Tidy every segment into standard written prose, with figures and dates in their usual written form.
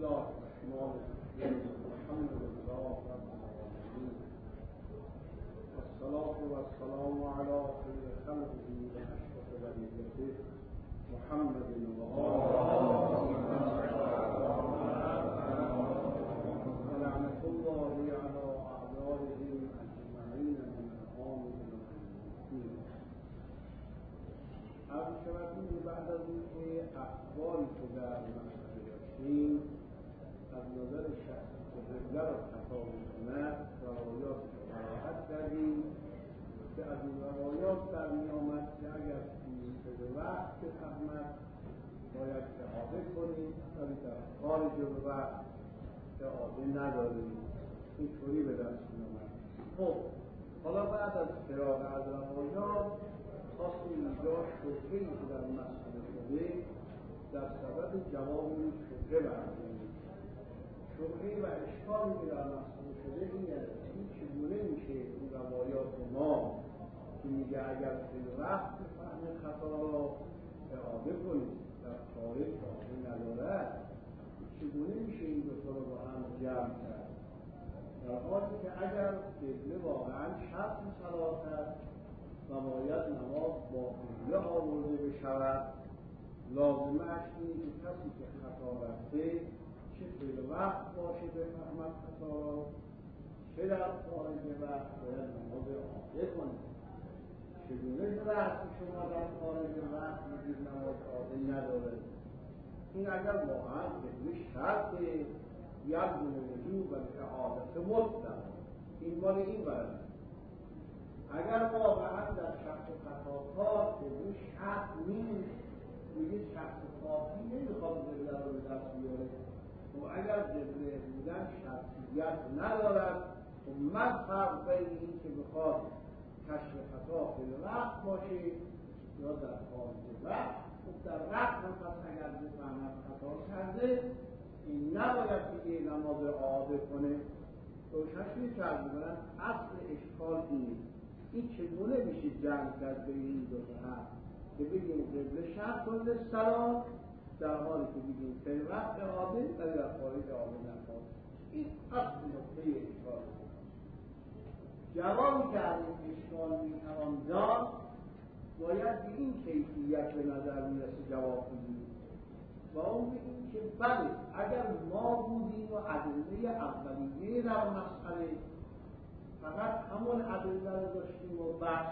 الله الرحمن الرحیم الحمد لله رب العالمین والصلاة والسلام علی خیر خلقه و اشرف بریته محمد و آله و لعنة الله علی اعدائهم اجمعین من الان الى الدین. عرض شود بعد از اینکه احوالی که در مسئله داشتیم از نظر شخصی که قبله را خطا می‌کند روایات را قرائت کردیم که از این روایات برمی‌آمد که اگر به وقت بفهمد باید اعاده کنیم، ولی در خارج وقت اعاده نداریم. اینطوری به دست می‌آمد. خب حالا بعد از فراغ از روایات خواستیم اینجا شبهه‌ای که در مسئله شده در سبب جواب این شبهه برمی‌آمد. شبهه و اشکالی که در مسئله شده اینه این چگونه میشه این روایات ما که میگه اگر به وقت فهم خطا را اعاده کنید در خارج اعاده ندارد، چگونه میشه این دو تا رو با هم جمع کرد، در حالی که اگر قبله واقعا شرط صلات است و باید نماز با قبله آورده بشود، لازمه اش اینه که کسی که خطا رفته چه فعل وقت باشه بفهمد خطا را، چه در خارج وقت باید نماز اعاده کنه. چگونه رأس شما در خارج وقت میگید نماز اعاده نداره؟ این اگر واقعا به شرط یلزم وجوب و اعاده مطلق این مال این برد. اگر واقعا در شخص خطاکار به شرط نیست، میگه شخص خاطی نمیخواد قبله رو به دست بیاره، و اگر قبله بودن شرطیت ندارد و من فرق بین این که بخواد کشف خطا فی الوقت باشه یا در خارج وقت. خب در وقت هم پس اگر بفهمد خطا کرده این نباید دیگه نماز اعاده کنه. روشنشویی کرد میکنن اصل اشکال اینه این چگونه میشه جمع کرد بین این دو تا هم که بگیم قبله شرط کل سلام در حالی که بگیم فی الوقت اعاده و در خارج اعاده نکنه. این اصل نقطه اشکال. جوابی که از این اشکال میتوان داد باید به این کیفیت به نظر میرسه جواب بدیم و اون به این که بله اگر ما بودیم و ادله اولیه در مسئله فقط همون ادله رو داشتیم و بس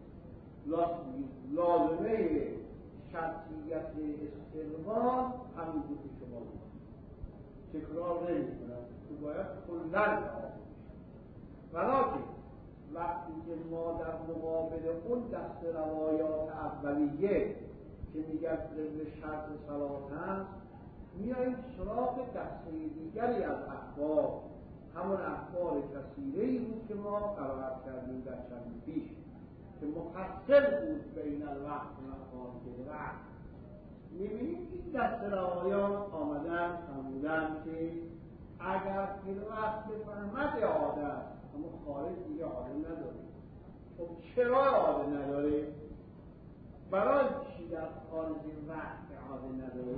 لازمه شرطیت استقبال همین بود که شما بود تکرار نمی کنم که باید کلن جواب ولیکن وقتی که ما در مقابل اون دست روایات اولیه که میگن قبل شرط صلات هست میاییم سراغ دسته دیگری از اخبار، همون اخبار کثیره‌ای بود که ما قرائت کردیم در چند پیش که مفصل بود بین الوقت و خارج وقت. میبینیم این دست روایات آمدن فرمودن که اگر فی الوقت بفهمد اعاده است اما خارج دیگه اعاده نداره. خب چرا اعاده نداره؟ برای چی در خارج وقت اعاده نداره؟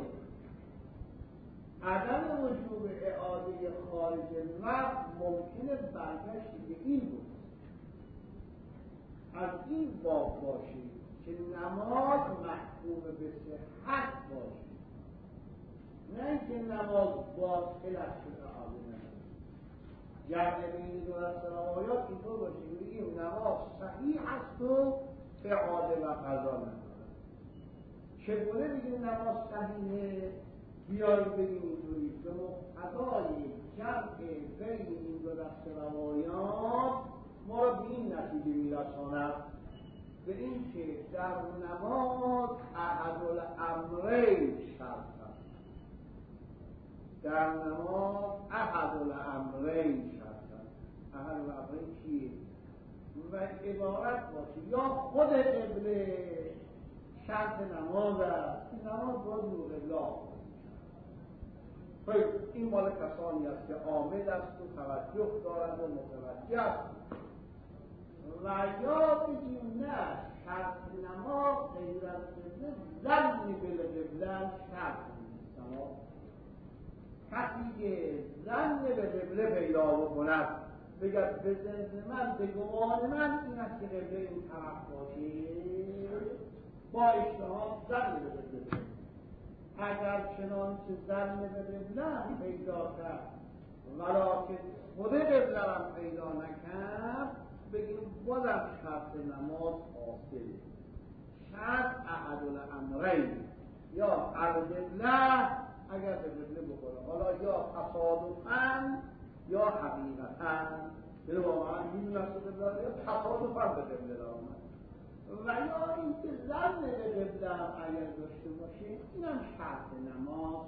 عدم وجوب اعاده خارج وقت ممکنه برگشت به این بود از این باب باشه که نماز محکوم به صحت باشه، نه اینکه نماز باطل از شده اعاده نداره. جمع بین دو دست روایات اینطور باشه بگیم نماز صحیح است و اعاده و قضا نداره. چگونه بگیم نماز صحیحه؟ بیایید بگیم اینطوری به مقتضای جمع بین این دو دست روایات ما را به این نتیجه میرساند به این که در نماز احدالامرین شرط است. در نماز احدالامرین شرط است. احدالامرین چیه؟ و عبارت باشه یا خود قبله شرط نماز است که نماز باید رو قبله آمد. این مال کسانی است که عامل است و توجه دارند و متوجه است. و یا بگیم نه شرط نماز غیر از قبله ظن بالقبله شرط نیست. کسی که ظن به قبله پیدا بکند بگد به ذهن من به گمان من این است که قبله این طرف باشه، با اجتهاد ظن به قبله. اگر چنانچه ظن به قبله پیدا کرد ولکن خود قبله هم پیدا نکرد، بگیم بازم شرط نماز حاصل. شرط احد الامرین، یا القبله اگر به قبله بخوره، حالا یا تصادفاً یا حقیقتاً، یعنی واقعا این نفس قبله یا تصادفاً به قبله آمد، و یا اینکه ظن به قبله اگر داشته باشه، اینم شرط نماز.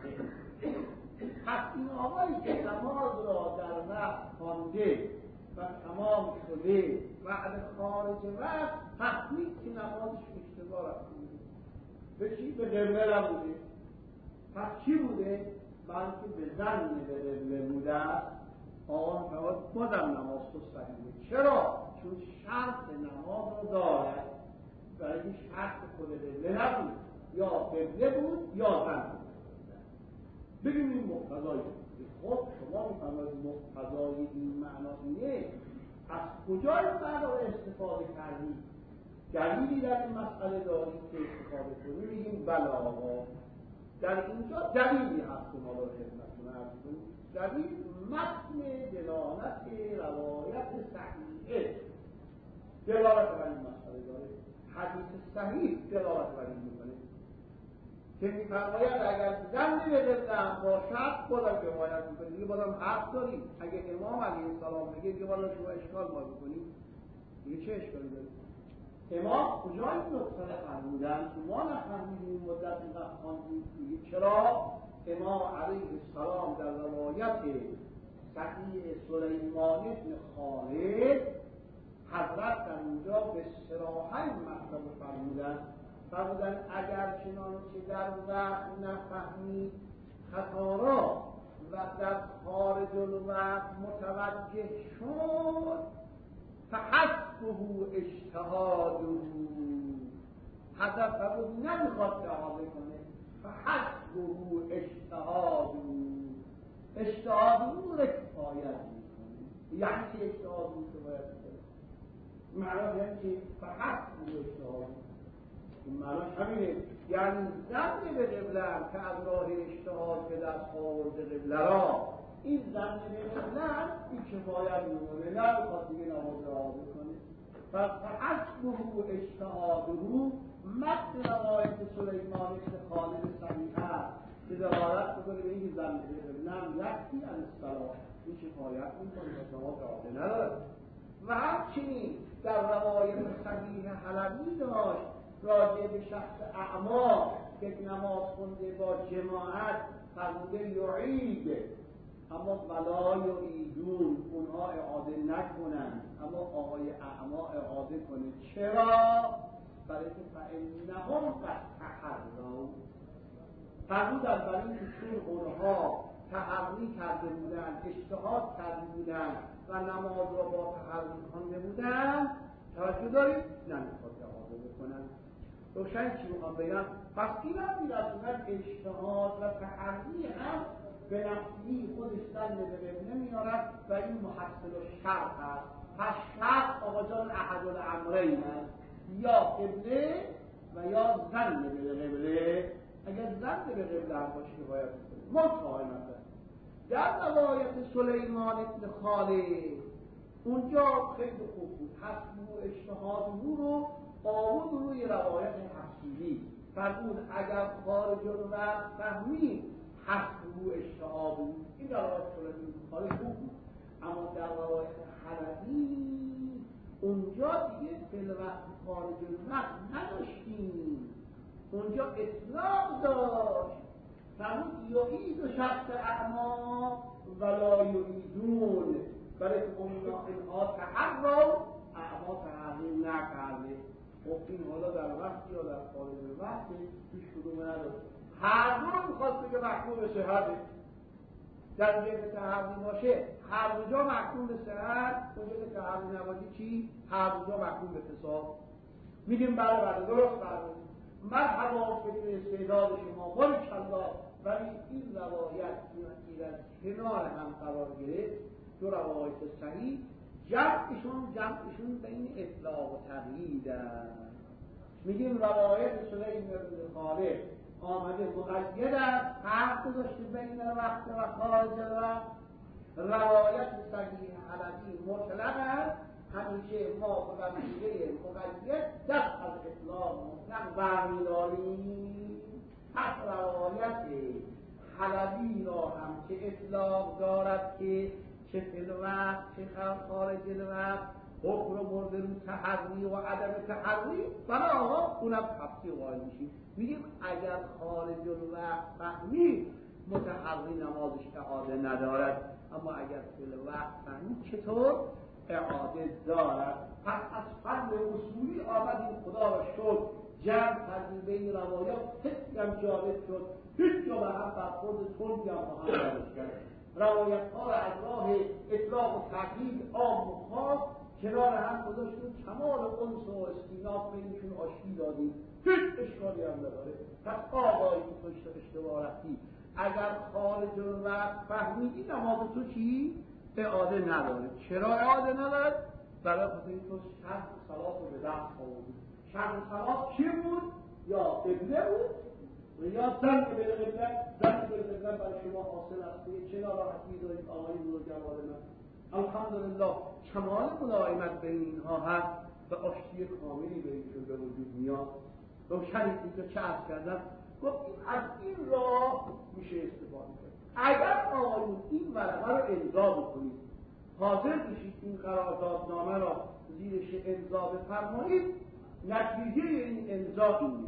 پس این آقایی که نماز را در وقت خوانده و تمام شده بعد خارج وقت فهمید که نمازش اشتباه رفته به چی؟ به قبله نبوده. پس چی بوده؟ بلکه به ظن به قبله بوده است. آن بازم نماز تو صحیحه. چرا؟ چون شرط نماز رو دارد، برای این شرط خود قبله نبود، یا قبله بود یا ظن بود. بگیم این مقتضایی. خب شما میفرمایید مقتضای این معنا اینه، از کجا این معنا رو استفاده کردید؟ دلیلی در این مسئله دارید که استفاده کنید؟ میگیم بله آقا، در اینجا دلیلی هست که ما رو خدمتتون عرض کنیم. دلیل متن دلالت روایت صحیحه دلالت بر این مسئله داره. حدیث صحیح دلالت بر این میکنه که میفرماید اگر ظن به قبله باشد بازم روایت میکنه. دیگه بازم حق داریم. اگه امام علیه السلام بگه دیگه بازم شما اشکال ما بکنید، دیگه چه اشکالی دارید؟ امام کجا این نکته رو فرمودن که ما نفهمیدیم این مدت اینقدر خواندیم؟ دیگه چرا؟ امام علیه السلام در روایت صحیح سلیمان بن خالد حضرت در اونجا به صراحت مطلب فرمودن اگر چنانچه در وقت نفهمید خطا را و در خارج الوقت متوجه شد فحسبه اجتهاده. حضرت فرمود نمیخواد جوابه کنه، فحسبه اجتهاده، اجتهاد او را کفایت میکنه. یعنی چه اجتهاد او کفایت میکنه؟ معنی یعنی چه؟ فحسبه اجتهاده. این معنی همینه، یعنی ظن به قبله که از راه اجتهاد به دست آورده قبله را، این ظن به قبله این کفایت میکنه، نمیخواد دیگه نماز را بکنه. پس فحسبه اجتهاده متن روایت سلیمان بن خالد صحیحه که دلالت میکنه به اینکه ظن به قبله یکفی علی الصلاة، این کفایت میکنه که نماز را نداره. و همچنین در روایت صحیح حلبی داشت راجع به شخص اعما که نماز خونده با جماعت فرموده یعید، اما ولا یعیدون، اونها اعاده نکنن، اما آقای اعما اعاده کنه. چرا؟ برای که فإنهم قد تحروا، فرمودن برای اینکه چون اونها تحری کرده بودن، اجتهاد کرده بودن و نماز را با تحری خوانده بودن، توجه دارید؟ نمیخواد اعاده بکنن. روشن چی میخوام بگم؟ پس این هم میرسوند اجتهاد و تحری هم به نفسی خودش ظن به قبله میارد و این محصل شرط هست. پس شرط آقا جان احد الامرین هست، یا قبله و یا ظن به قبله. اگر ظن به قبله هم باشه که باید بکنه. منتهای مثلا در روایت سلیمان بن خالد اونجا خیلی خوب بود، حسب اجتهاد او رو آورد روی روایت حفصی فرمود اگر خارج الوقت فهمید حسب اجتهاد او، این در روایت سلیمان بن خالد خوب بود. اما در روایت حلبی اونجا دیگه فی الوقت خارج الوقت نداشتیم، اونجا اطلاق داشت. فرمود یعید و شخص اعما ولا یعیدون، برای که اینها تحروا، اعما تحریم نکرده. خب این حالا در وقت یا در خارج وقت هیچ کدوم نداشت. هر دو رو میخواد بگه محکوم به صحته. در جایی که تحریم باشه هر دو جا محکوم به صحت، اونجا که تحریم نباشه چی؟ هر دو جا محکوم به فساد. میگیم بله درست فرمودید، مرحبا فکر استعداد شما، باریکالله، ولی این روایت که در کنار هم قرار گرفت، دو روایت صحیح، جمعشون بین اطلاق و تقیید است. میگیم روایت سلیم بن خالد آمده مقید است، فرق گذاشته بین وقت و خارج الوقت. روایت صحیح حلبی مطلق است، همیشه ما به وسیله مقید دست از اطلاق مطلق برمی‌داریم. پس روایت حلبی را هم که اطلاق دارد که چه فی الوقت چه خارج الوقت، حکم رو برده رو تحری و عدم تحری، بنا آقا اونم تفسیر قائل میشیم. میگیم اگر خارج الوقت فهمی متحری نمازش اعاده ندارد، اما اگر فی الوقت فهمی چطور اعاده دارد. پس از فضل اصولی آمدیم خدا را شد جمع کردیم بین روایات، خیلی هم جالب شد، هیچ جا به هم برخورد تندی هم با هم نداشت کرد. روایت ها را از راه اطلاق و تقیید عام و خاص کنار هم گذاشتیم، کمال انس و استیناف بینشون آشتی دادیم، هیچ اشکالی هم نداره. پس آقایی که تو اشتباه رفتی، اگر خارج الوقت فهمیدی نماز تو چی؟ اعاده نداره. چرا اعاده نداره؟ برای خاطر این تو شرط صلات رو به دست آوردی. شرط صلات چی بود؟ یا قبله بود یا زن به قبله. زن به قبله برای شما حاصل است. چه ناراحتی دارید آقای بزرگوار من؟ الحمدلله کمال ملایمت بین اینها هست و آشتی کاملی بینشون به وجود میاد. روشنی که چه عرض کردم، گفت از این راه میشه استفاده کرد. اگر آقایون این ورقه رو امضا بکنید، حاضر بشید این قراردادنامه را زیرش امضا بفرمایید، نتیجه این امضا این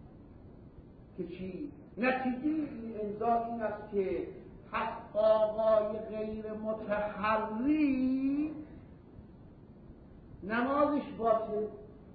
که چی؟ نتیجه این امضا این است که پس آقای غیر متحری نمازش باطل.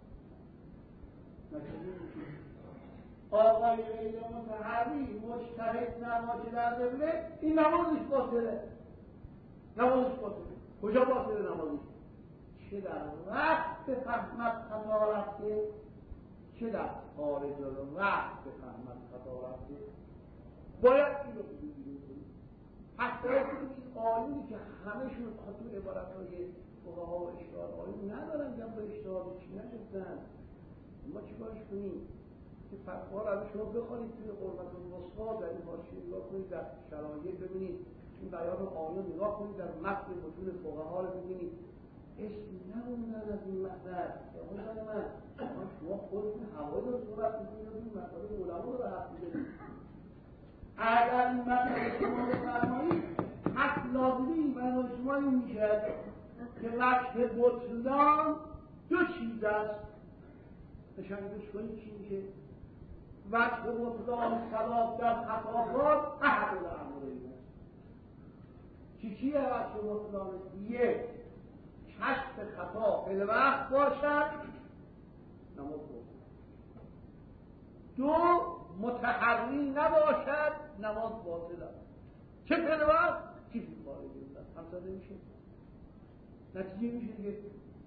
آقای غیر متحری مجتهد نماز در قبله، این نمازش باطله. نمازش باطله. کجا باطله نمازش؟ چه در وقت فهمت خطا رفته، چه در خارج وقت فهمت خطا رفته، باید این رو بگیریم کنیم. حتی این قانونی که همه‌شون خطور عبارتهای فقها و اشتهاد آیون ندارن، جنب اشتهاد چی نشدن، ما چی باش کنیم؟ که فتوا رو شما بخوانید توی قربت الوسطی در این حاشیه نگاه کنید، در شرایط ببینید، این بیان آیون نگاه کنید، در متن متون فقها رو ببینید، اسم نموندن از این مطلب. آقای من شما خودتون هوایی رو صورت میکنید و این مطلب علما رو حرف میزنید. اگر این مطلب شما رو فرمایید، حق لازمی برای شما این میشه که وجه بطلان دو چیز است. تشنگوش کنید چی میشه؟ وجه بطلان صلاة در خطاهات احد الامرین است. چیه وجه بطلان؟ یک، کشف خطا فی الوقت باشد، نماز باطل. دو، متحری نباشد، نماز باطل است. چه فی الوقت؟ چه فی خارج الوقت. همساده میشه. نتیجه میشه دیگه.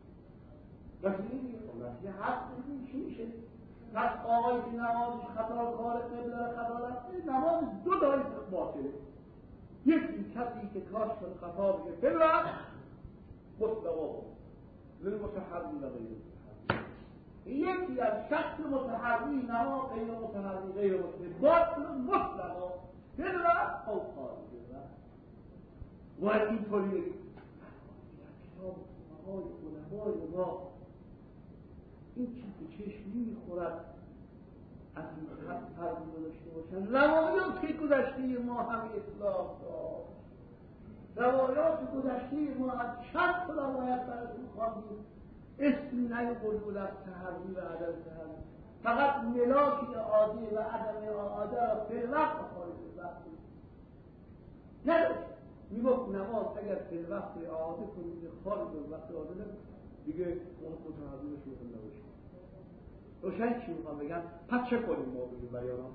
نتیجه هست میشه. پس آقایی که نمازش خطا کار قبله خطا رفته، نماز دو داری باطله. یکی کسی که کاش کنه خطا بشه فی الوقت مطلقا للمتحری و غیر متحری. یکی از شخص متحری نما غیر متحری غیر متحری باطل مطلقا فی الوقت او خارج الوقت. و اینطوری کتاب فقهای علمای ما این چیز چشم میخورد از این حد پرده داشته باشن. روایات که گذشته ما هم اطلاق داشت، روایات گذشته ما از چند روایت براتون خواندیم، اسمی نیاورد از تحری و عدم تحری، فقط ملاک اعاده و عدم اعاده را فی الوقت خارج الوقت نداشت. میگفت نماز اگر فی الوقت اعاده کنید خارج الوقت اعاده نکنید دیگه متحری و شروع نباشید. روشن چی میخوام بگم؟ پس چه کنیم ما بگیم بیانم؟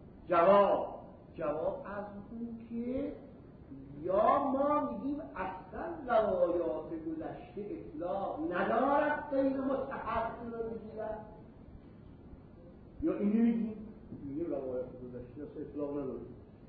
جواب عرض میکنیم که یا ما میگیم اصلا روایات گذشته اطلاق ندارد غیر متحری رو بگیرد، یا اینی میگیم روایات گذشته اطلاق ندارد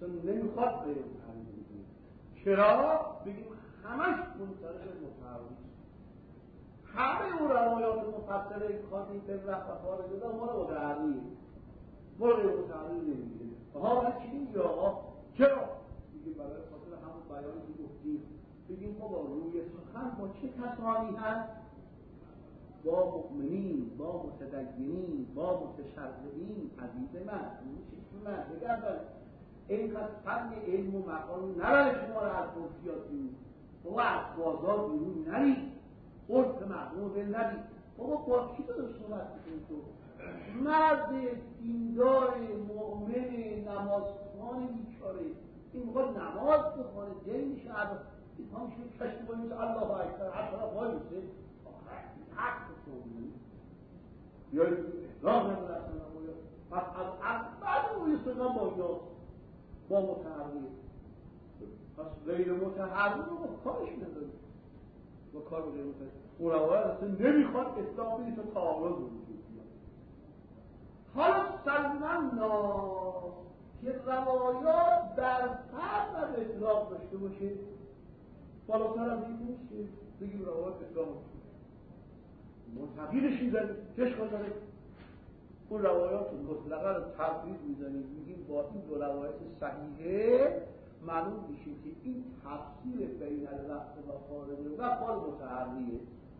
اصلا نمیخواد غیر متحرک بگیم. چرا؟ بگیم همش منطلق متحرک. همه اون روایات مفصله که خواهدیم به وقت و خارج دادن ما رو متحریه، ما رو غیر متحری نمیگیره. ها چی میگه آقا؟ چرا؟ بگیم برای خاطر همون بیانی که گفتیم، بگیم ما با روی سخن با چه کسانی هست؟ با مؤمنین، با متدینین، با متشرعین. عزیز من چیزی من بگردن اینقدر فن علم و مقام نبره شما رو از توفیات بیرون، بابا از بازار بیرون نرید، عرف مردم رو بلدید، بابا با کی داره صحبت بکنید؟ تو مرد دیندار مؤمن نمازخوان بیچاره این موقع نماز بخونه دل میشه این هم شد کشتی باید الله اکبر هر طرف وای میشه حق بکنید بیایید احرام نمون اصلا نموید پس از بعد روی سقم با متحرمی پس غیر متحرمی رو با کارش نداریم با کار غیر متحرمی اون روایت اصلا نمیخواد اسلام بگید تا تعارض بودید. حالا سلمنا که روایات در فرق از اطلاق داشته باشه بالاتر از این نیست که بگیم روایات اطلاق منتقیلش میزنیم چشم کنیم اون روایات مطلقه رو تبدیل میزنیم میگیم با این دو روایت صحیحه معلوم میشه که این تفسیر بین الوقت و خارج الوقت کار متحریه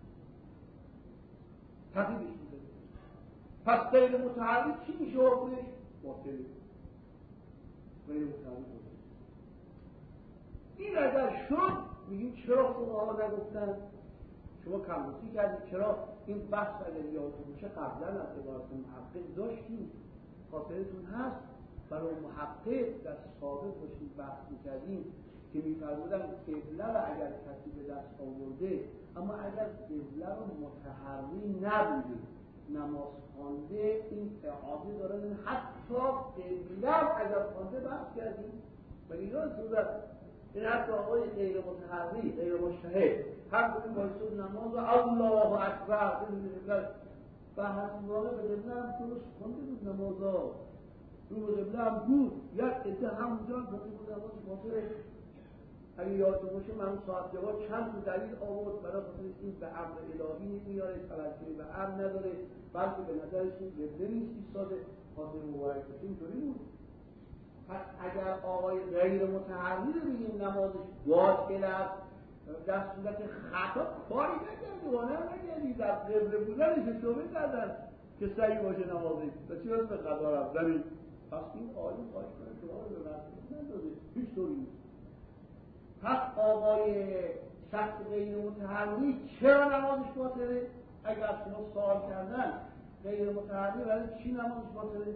تبدیلش میزنیم. پس غیر متحری چی میشه حکمش؟ باطله. غیر متحری باطله. این اگر شد میگیم چرا فقها نگفتن؟ شما کمبوسی کردید چرا این بحث اگر یادتون باشه قبلا از عبارت محقق داشتیم خاطرتون هست برای محقق در سابق داشتیم بحث میکردیم که میفرمودن قبله رو اگر کسی به دست آورده اما اگر قبله رو متحری نبوده نماز خوانده این اعاده داره حتی قبله اگر خوانده بحث کردیم ولی یادتون رفت این حتی آقای غیر متحری غیر مجتهد هم کنیم بایستود نماز و الله اکبر و حسنانه به قبله هم درست خونده بود نمازها رو به قبله هم بود یک عده همونجا خونده بود نماز خاطر اگه یادتون باشه من صاحب جواب چند تا دلیل آورد برای خاطر این به امر الهی نمیاره توجهی به امر نداره بلکه به نظرش این قبله نیست ایستاده خاطر مبارک باشه اینطوری بود. پس اگر آقای غیر متحری رو بگیم نمازش باطل است در صورت خطا کاری نکردی گناه نکردی در قبله بودنش توبه کردن که صحیح باشه نمازش و چی باید به قضا رفتنی پس این آیون خواهش کنه شما رو به رفتن نداده هیچ طوری نیست. پس آقای شخص غیر متحری چرا نمازش باطله؟ اگر شما سوال کردن غیر متحری ولی چی نمازش باطله؟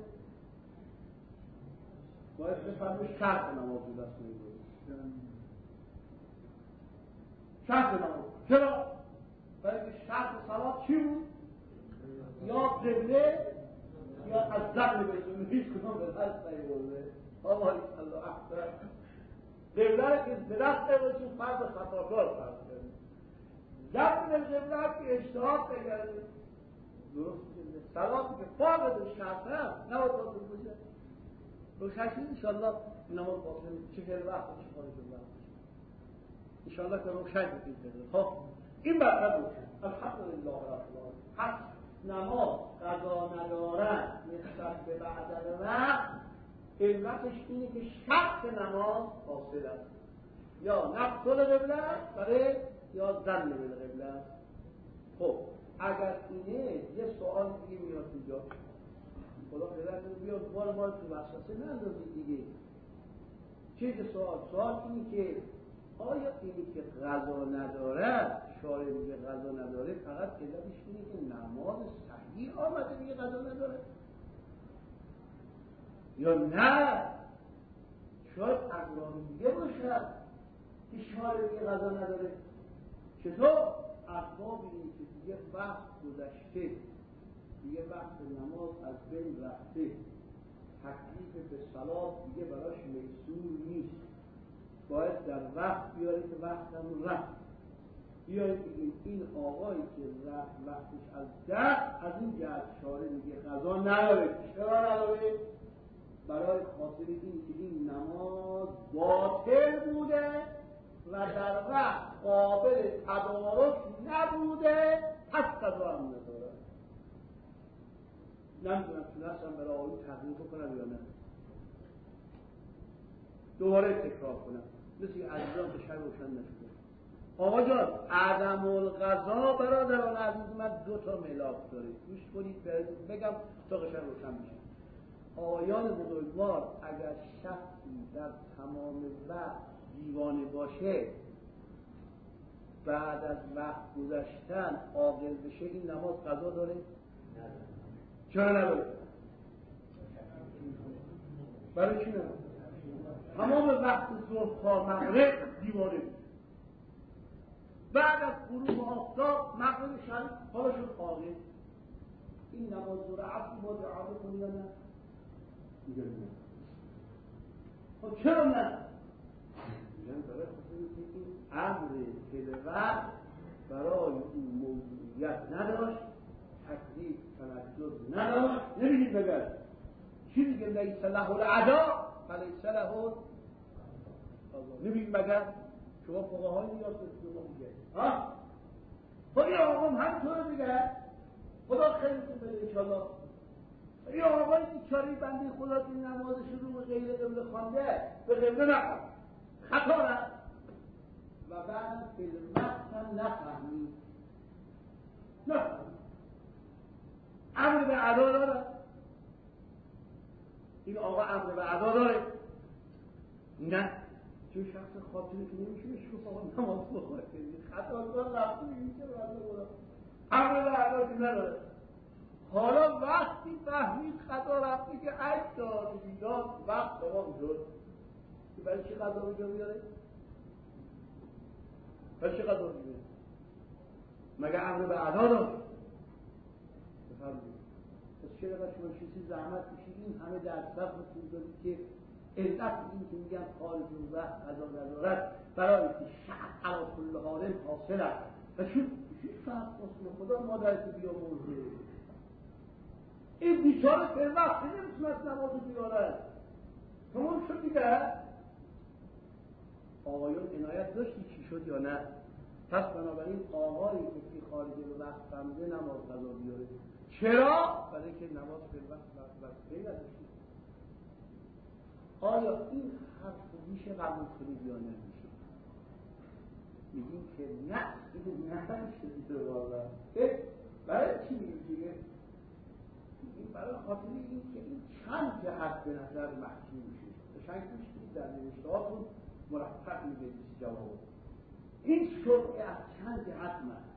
باید بفرمایید شرط نماز بود است شرط نماز چرا؟ برای که شرط صلات چی بود؟ یا قبله یا از ذقل بزنید هیچ کدام به دست نیورده الله اکبر قبله که درست باشون فرد خطاکار فرض کرده ذقل قبله که اجتهاد بگرده درست میشه صلاتی که فاقد شرطه نباید باطل باشه روشنشید انشاءالله نماز باطل چه خیلی وقت چه خارج وقت انشاءالله که روشن بکنید. خب این مطلب روشن الحمدلله رب العالمین. پس نماز قضا ندارد نسبت به بعد وقت علتش اینه که شرط نماز حاصل است یا نقص قبله برای یا زن قبله است. خب اگر اینه یه سوال دیگه میاد اینجا خدا خیلیتون بیاد بار تو وسوسه نندازید دیگه. چه سوال اینی که آیا اینی که غذا نداره شارع میگه غذا نداره فقط علتش اینه که نماز صحیح آمده میگه غذا نداره یا نه شاید اقرار دیگه باشد که شارع میگه غذا نداره؟ چطور؟ اسباب اینه که دیگه وقت گذشته دیگه وقت نماز از بین رفته تکلیف به صلات دیگه براش میسور نیست باید در وقت بیاره که وقت هم رفت بیایید بگیم این آقایی که رفت وقتش از دست از این جهت شارع میگه غذا نداره. چرا نداره؟ برای خاطر این که این نماز باطل بوده و در وقت قابل تدارک نبوده، پس قضا هم نداره. نمیدونم تونستم برای آقایی تغییر بکنم یا نه، دوباره تکرار کنم مثل که عزیزان به شر روشن نشده. آقا جان عدم القضا برادران عزیز من 2 ملاک داره، گوش کنید بگم تا قشنگ روشن بشه. آقایان بزرگوار اگر شخصی در تمام وقت دیوانه باشه، بعد از وقت گذشتن عاقل بشه، این نماز قضا داره؟ چرا نداره؟ برای چی نداره؟ تمام وقت ظهر تا مغرب دیوانه بود، بعد از غروب آفتاب مغرب شب حالا شد عاقل. این نماز ظهر عصر باید اعاده کنی یا نه؟ میگن نه. خب چرا نه؟ میگن داره خصوصی که این امر تلوت برای این موضوعیت نداشت، تکلیف تنجز نداشت. نمیدید بگرد چی میگه؟ لیس له العدا فلیس له القضا. نمیدید مگر شما فقهای نیاز به ما میگه ها؟ خب این آقام همطور میگه، خدا خیلیتون بده انشالله. این آقای بیچاره بنده خدا که نمازش رو به غیر قبله خوانده، به قبله نخوند، خطا رفت و بعدم فیلمت هم نفهمید. امر به ادا داره این آقا؟ امر به ادا داره؟ نه، چون شخص خاطری که نمیشه بهش آقا نماز بخواه، خطا دار رفته میشه بنده خدا، امر به ادا که نداره. حالا وقتی فهمید خطا رفته که عجب داد بیداد وقت تمام شد، که برای چی خطا به جا میاره؟ برای چی خطا میاره؟ مگه امر به ادا داره؟ بفرمایید. پس چرا شما چیزی زحمت کشید این همه در صفحتون دارید که علت این که میگن خارج الوقت قضا ندارد برای که شک علی کل حال حاصل است. و چون فرق اصل خدا مادرت بیامرزه، این بیچاره پر وقتی نمیتونست نماز بیاره، تمام شد دیگه. آقایون عنایت داشتی چی شد یا نه؟ پس بنابراین آقایی که خارج الوقت فهمیده نماز قضا بیاره. چرا؟ برای که نماز پر وقت نداشتی. آیا این حرف رو میشه قبول کنید یا نمیشه؟ میگیم که نه، این نمیشه واقعا. برای چی میگیم؟ این برای خاطر این که این چند جهت به نظر محکوم میشه. قشنگ گوش کنید، در نوشتهاتون مرتب میگید جواب. این شد که از چند جهت محکوم.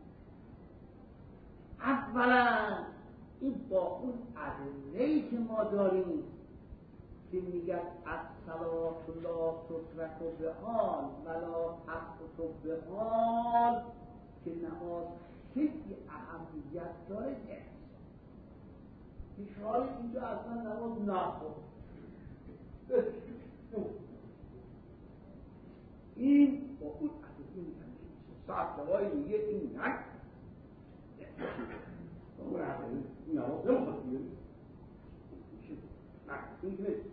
اولا این با اون ادله‌ای که ما داریم که میگن الصلاة لا تترک بحال ولا تسقط بحال، که نماز خیلی اهمیت داره. نیست پیشحال اینجا اصلا نماز نخور. این با اون ادله‌ای میگن ساعت دوایی میگه این نه، اون ادله‌ای نماز نمیخواد بیاری نه، این نیست.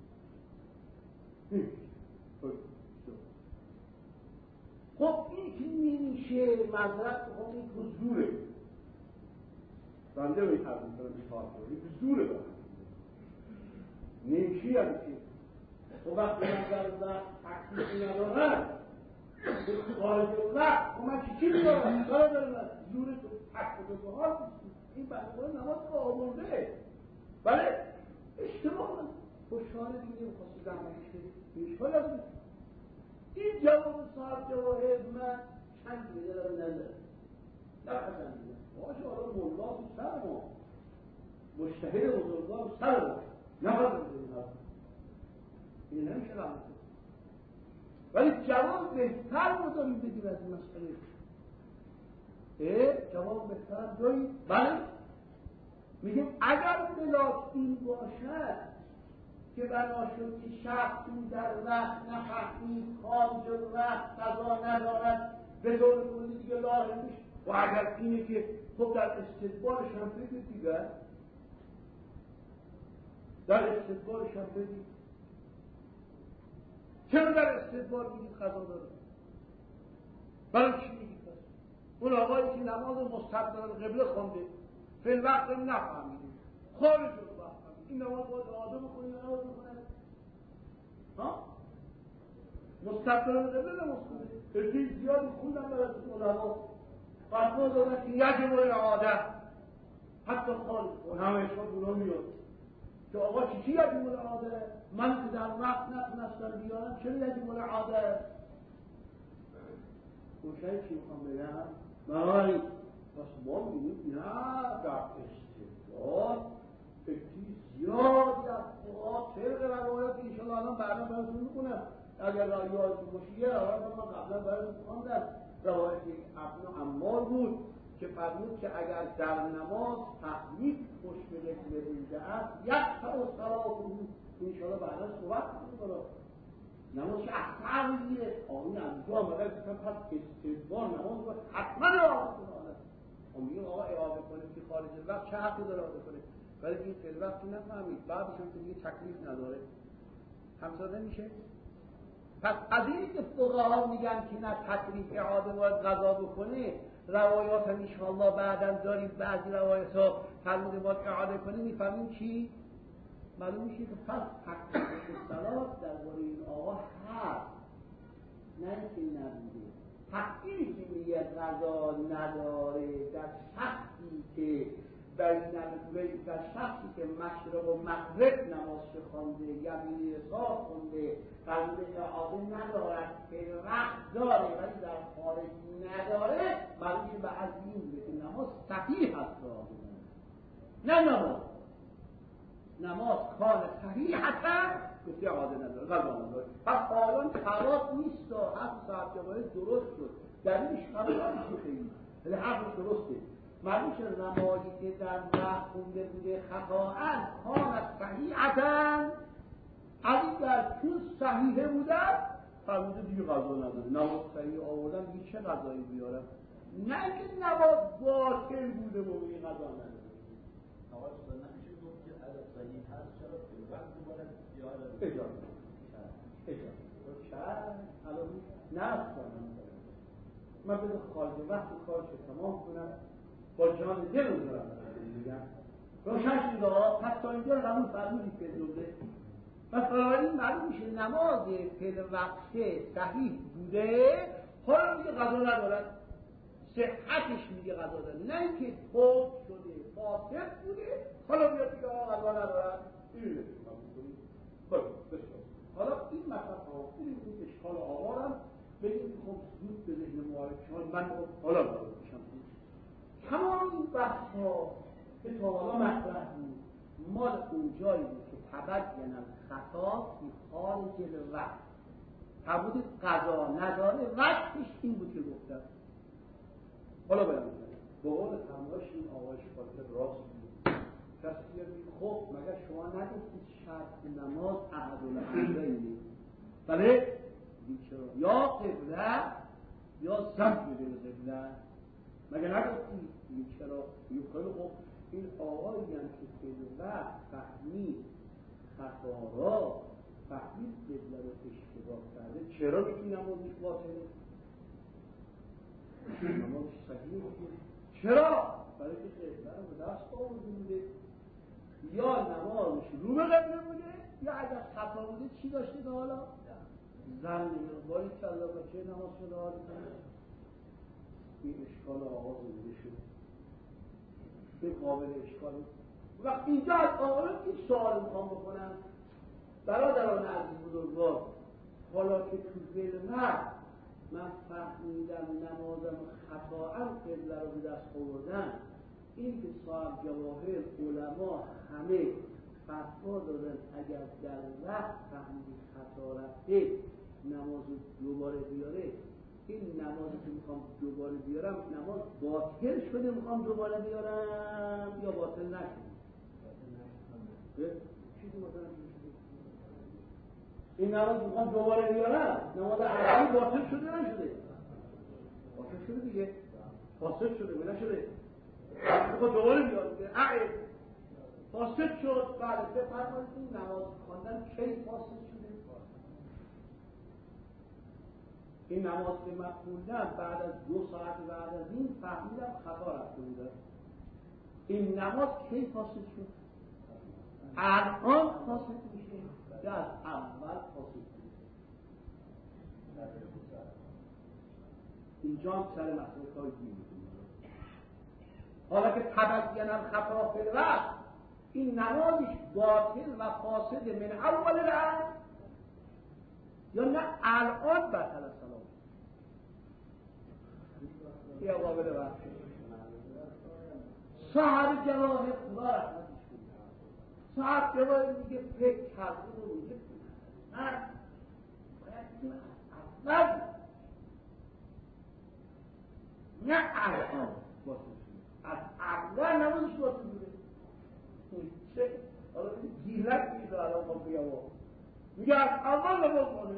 خب این که نمیشه مذرد خب این حضوره بنده باید تبدیل کنم به کار کنم، این حضوره باید نمیشه یعنی که خب وقتی نظر وقت تکلیفی ندارد خارج وقت خب من چی میدارم؟ کارا دارم من زوره تو تک و حال این بنده باید نماز رو آورده. بله اشتباه من خوشحاله دیگه خواستی زمانش بدید بیشحال از این جواب صاحب جواهر من چند دیگه دارم ندارم نفسم دیگه باشه آدم مولا تو سر ما مجتهد بزرگوار سر ما نفسم دیگه این نمیشه قبول کنم، ولی جواب بهتر رو داریم بدیم از این مسئله. جواب بهتر داریم. بله میگیم اگر ملاک این باشد که بنا شد که شخصی در وقت نفهمید خارج وقت قضا ندارد به طور کلی دیگه لازمش، و اگر اینه که خب در استدبارش هم بگید دیگه، در استدبارش هم بگید چرا در استدبار میگید قضا داره؟ برای چی میگید پس؟ اون آقایی که نماز مستقبل قبله خونده فی الوقت نفهمیده خارج رو بفهمید این نماز باید اعاده بکنه یا نماز بکنه؟ ها؟ مستقبل قبله نماز کنه ادهی زیادی خوندن برای علما فتوا دادن که یجب الاعاده حتی خارج کن همه اشکال بولا میاد که آقا چی یجب الاعاده؟ من که در وقت نتونستم بیارم چرا یجب الاعاده؟ روشن چی میخوام بگم؟ بنابراین پس ما میگیم نه در استدلال فکری زیادی از طبق روایات که انشاءالله الان بعدا براتون میکنم اگر یادتون باشه یه روایت ما قبلا براتون خواندم روایت ابن عمار بود که فرمود که اگر در نماز تحمیل خوش به قبله بوده است یقطع الصلاة انشاءالله بعدا صحبت کنیم نماز که احسن میگیره آقایی نمیگه آمده پس استدبار نماز باید حتما اعاده کنه اون میگه آقا اعاده کنه که خارج وقت چه حقی داره اعاده کنه ولی این فی الوقت نفهمید بعدش هم که دیگه تکلیف نداره همساده میشه پس از این که فقها میگن که نه تکلیف اعاده باید قضا بکنه روایات هم انشاءالله بعدا داریم بعضی روایات ها فرموده باید اعاده کنه میفهمیم چی؟ معلوم میشه که پس تکلیف صلات درباره این آقا هست نه اینکه نبوده تقدیری که میگه قضا نداره در شخصی که در شخصی که مشرق و مغرب نماز خونده یمین یسار خونده قضا اعاده ندارد که وقت داره ولی در خارج نداره معلوم میشه به از این بوده که نماز صحیح هست نه نماز کار صحیح هست گفتی اعاده نداره قضا نداره پس حالا خلاف نیست و 7 ساعت جواب درست شد دلیلش خلاف نیست خیلی ولی حرفش درسته معلوم شد نمازی که در وقت خونده بوده خطااً کار صحیحتاً اگر چون صحیحه بودن فرموده دیگه قضا نداره نماز صحیح آوردن دیگه چه قضایی بیارن نه که نماز باطل بوده و این قضا نداره نماز نمیشه گفت که اگر صحیح هست چرا وقت باید بیاره اجازه الان نه من بده خارج وقت کارش تمام کنم با جان دل رو دارم میگم روشن شده پس تا اینجا قبول فرمودید که جمله پس بنابراین معلوم میشه نماز فعل وقته صحیح بوده حالا میگه قضا ندارد صحتش میگه قضا داره نه اینکه فوت شده فاسد بوده حالا بیاد دیگه قضا ندارد این رو حالا این مطلب این اشکال آوارم بگیم خب زود به ذهن معارف شما من حالا وارد بشم تمام این بحث ها که تا حالا مطرح بود مال اون جایی بود که تبین الخطا فی خارج الوقت تبود قضا نداره وقتش این بود که گفتم حالا باید میکنم با قول تماش این آقای شفاکت راست بود کسی بیاد خب مگر شما نگفتید شرط نماز احدالحمرینه بله یا قبله یا زم به قبله مگر نگفتید این چرا خیلی خوب این آقایی هم که خیلی وقت فهمید خطا را فهمید قبله رو اشتباه کرده چرا میگی نمازش باطله؟ نمازش صحیحه چرا؟ برای که قبله رو به دست آورده بوده یا نمازش رو به قبله بوده یا اگر خطا بوده چی داشته تا حالا؟ زن باری که الله بچه نماز شده حالی کنه این اشکال آغاز بوده شد به قابل اشکال وقتی اینجا از آقایان این سوال میخوام بکنم برادران عزیز بزرگوار حالا که تو دل من فهمیدم نمازم خطااً قبله رو به دست آوردن این که صاحب جواهر علما همه فتوا دادن اگر در وقت فهمیدی خطا رفته نماز دوباره بیاره این نمازی که میخوام دوباره بیارم نماز باطل شده میخوام دوباره بیارم یا باطل نشده چیزی مثلا این نماز میخوام دوباره بیارم نماز اولی باطل شده نشده باطل شده دیگه فاسد شده و نشده میخوام دوباره بیارم فاسد شد بله بفرمایید این نماز خواندن کی فاسد شده؟ این نماز که من خوندم بعد از 2 ساعت بعد از این فهمیدم خطا رفته بوده. این نماز کی فاسد شد؟ الان فاسد میشه یا از اول فاسد میشه؟ اینجا هم سر مسئله کاری میکنه. حالا که تبین الخطا فی الوقت، این نمازش باطل و فاسد من اول الامر یا نه الان بطل الصلاة؟ یا قابل وقت صاحب جواهر خدا رحمتش کنه، صاحب جواهر میگه فکر کرده رو میگه من باید این اول نه الان باید از اول نمازش باید بوده. چه؟ حالا گیلک میشه الان با بگم میگه از اول نماز باید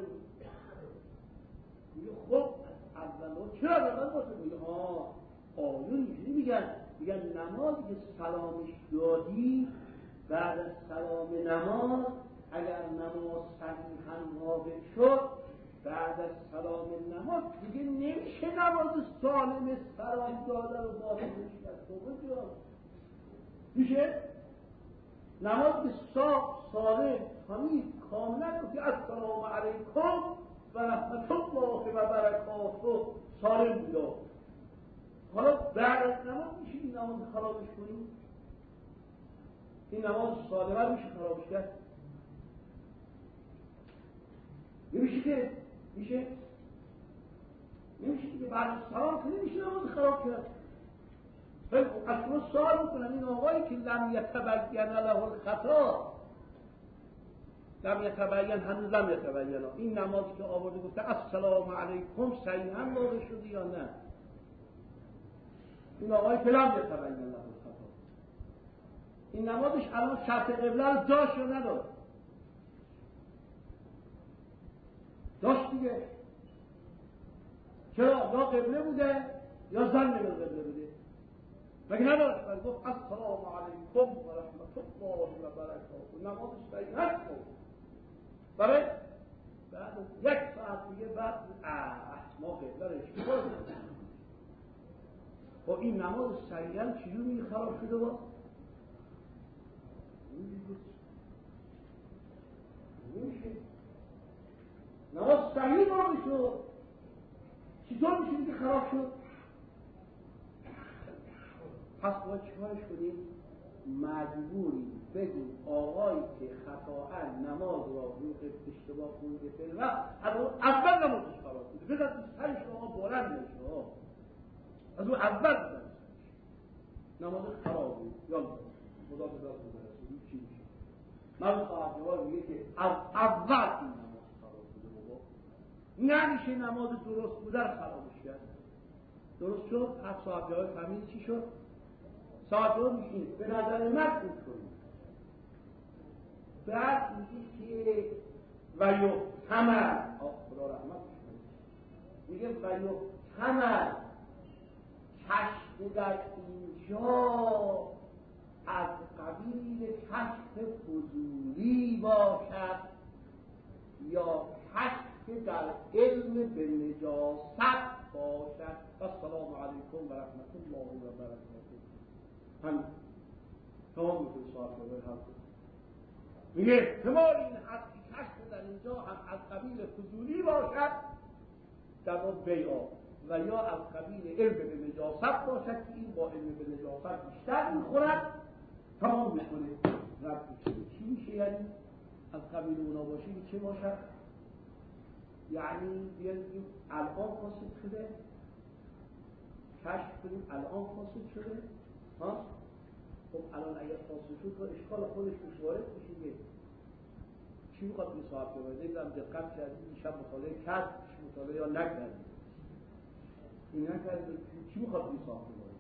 میگه خب از اول چرا از اول باید میگه آیون میگن نمازی که سلامش دادی بعد از سلام نماز اگر نماز صحیحاً واقع شد بعد از سلام نماز دیگه نمیشه نماز سالم سلام داده رو باطلش کرد. تو میشه نماز که سالم تمیز کاملا گفتی السلام علیکم و رحمت الله و برکاته سالم بوده. حالا بعد از نماز میشه این نماز خرابش کنیم؟ این نماز سالمه میشه خرابش کرد؟ نمیشه که نمیشه که بعد از سلام که نمیشه نماز خراب کرد. خیلی خوب از شما سوال میکنم این آقایی که لم یتبین له الخطا، لم یتبین هنوز لم یتبین، این نمازی که آورده گفته السلام علیکم صحیحاً واقع شده یا نه؟ این آقای که لم یتبین له الخطا، این نمازش الان شرط قبله رو داشت یا نداشت؟ داشت دیگه. چرا؟ یا قبله بوده یا ظن قبله بوده. مگه نداشت؟ ولی گفت السلام علیکم و رحمت الله و برکاته، نمازش صحیح هست. برای بعد از 1 ساعت دیگه بعد ما قبله رو اشتباه کردیم. خب این نماز صحیحاً چجوری خراب شده با؟ نمیشه. نماز صحیح واقع شد، چطور میشه دیگه خراب شد؟ پس باید چیکارش کنیم؟ مجبوریم بگیم آقایی که خطااً نماز را رو اشتباه خونده فعلا از اون اول نمازش خراب شده، بذار تو سرش آقا بلند نشه، از اون اول بزن نماز خراب بود. یالا خدا به دست برسونی چی میشه؟ من صاحب جواب میگه که از اول این نماز خراب بوده بابا، نمیشه نماز درست بوده رو خرابش کرد. درست شد؟ از صاحب جواب فهمید چی شد؟ صاحب جواب میگه به نظر من گوش کنید. بعد میگه که و یحتمل، خدا رحمتش کنه، میگه و یحتمل کشف در اینجا از قبیل کشف فضولی باشد یا کشف در علم به نجاست باشد. السلام علیکم و رحمت الله و برکاته. هم تمام میکنه صاحب جواب حرف. میگه احتمال این هست که کشف در اینجا هم از قبیل فضولی باشد در باب بیعا و یا از قبیل علم به نجاست باشد که این با علم به نجاست بیشتر میخورد. تمام میکنه ربط چی میشه؟ یعنی از قبیل اونا باشه چه باشد؟ یعنی بیاییم الان فاسد شده، کشف کنیم الان فاسد شده. خب الان اگر فاسد شد تو اشکال خودش وارد میشه. چی میخواد این صاحب جواب؟ دیدم دقت کردید شب مطالعه کرد، مطالعه یا نکرد؟ این نکرد. چی میخواد این صاحب جواب؟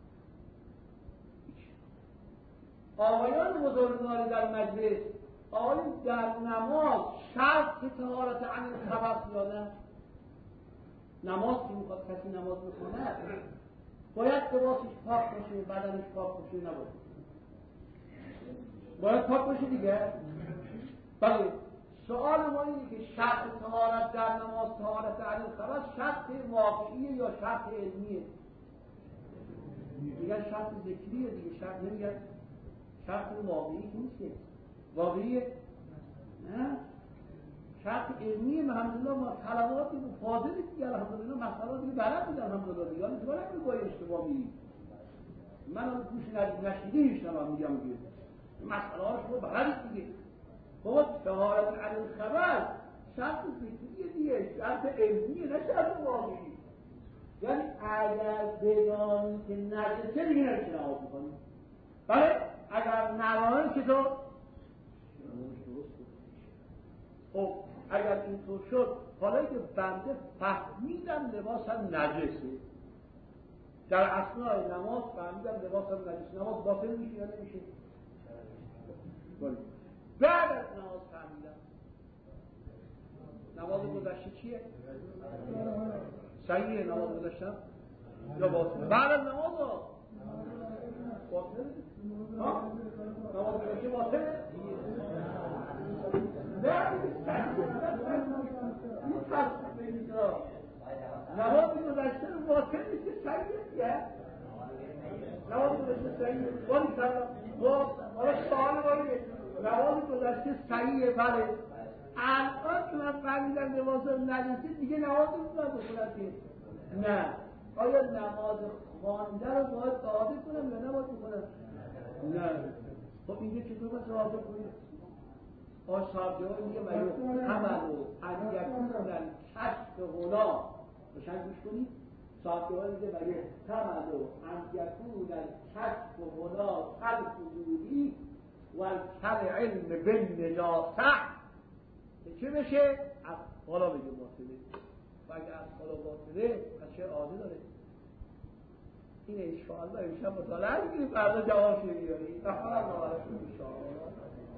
آقایان بزرگوار در مجلس، آقایان در نماز شرط طهارت عن الخبث یا نه؟ نماز که میخواد کسی نماز بخونه باید لباسش پاک باشه، بدنش پاک باشه، نباشه؟ باید پاک باشه دیگه. بله سوال ما اینه که شرط طهارت در نماز طهارت عن الخبث شرط واقعیه یا شرط علمیه؟ میگن شرط ذکریه دیگه، شرط نمیگن شرط واقعی که نیست که واقعیه؟ نه شرط علمیه. الحمدلله ما طلباتی و فاضلی دیگه الحمدلله مسئله دیگه بلد بودن الحمدلله دیگه، حالا چرا نمیگه باید اشتباه میگی؟ من هم گوش نشنیده میشنم میگم دیگه مسئله ها شما بلد دیگه. خود طهارت عن الخبث شرط ذکریه دیگه، شرط علمیه نه شرط واقعی. یعنی اگر بدانی که نجسه دیگه نمیشه نماز میکنی. بله اگر نماز چطور؟ خب اگر اینطور شد حالا که بنده فهمیدم لباسم نجسه، در اثناء نماز فهمیدم لباسم نجسه، نماز باطل میشه یا نمیشه؟ بعد از نماز فهمیدم نماز گذشته چیه؟ صحیحه نماز گذاشتم یا باطل؟ بعد از نماز باطل؟ نماز گذاشته باطل؟ نماز گذاشته باطل نیست، صحیحه؟ نماز گذاشته صحیحه؟ باری سلام حالا سوال باریه نماز گذاشته صحیحه بله، الان که من فهمیدم لباس نجسه دیگه نماز نمیتونم بخونم که نه. آیا نماز خوانده رو باید تعاده کنم یا نباید بکنم؟ نه. خب اینجا چطور باید تعاده کنیم؟ صاحب جواب میگه میو عمل و انیکون کشف هنا بشن گوش کنید. صاحب جواب میگه میو عمل و انیکون کشف هنا خلق وجودی و کل علم بن نجاسه چه بشه؟ از حالا بگه باطله. و اگه از حالا باطله از چه عاده داره؟ این انشاءالله امشب مطالعه میگیریم فردا جواب شیریانی بخواهم نوارشون انشاءالله.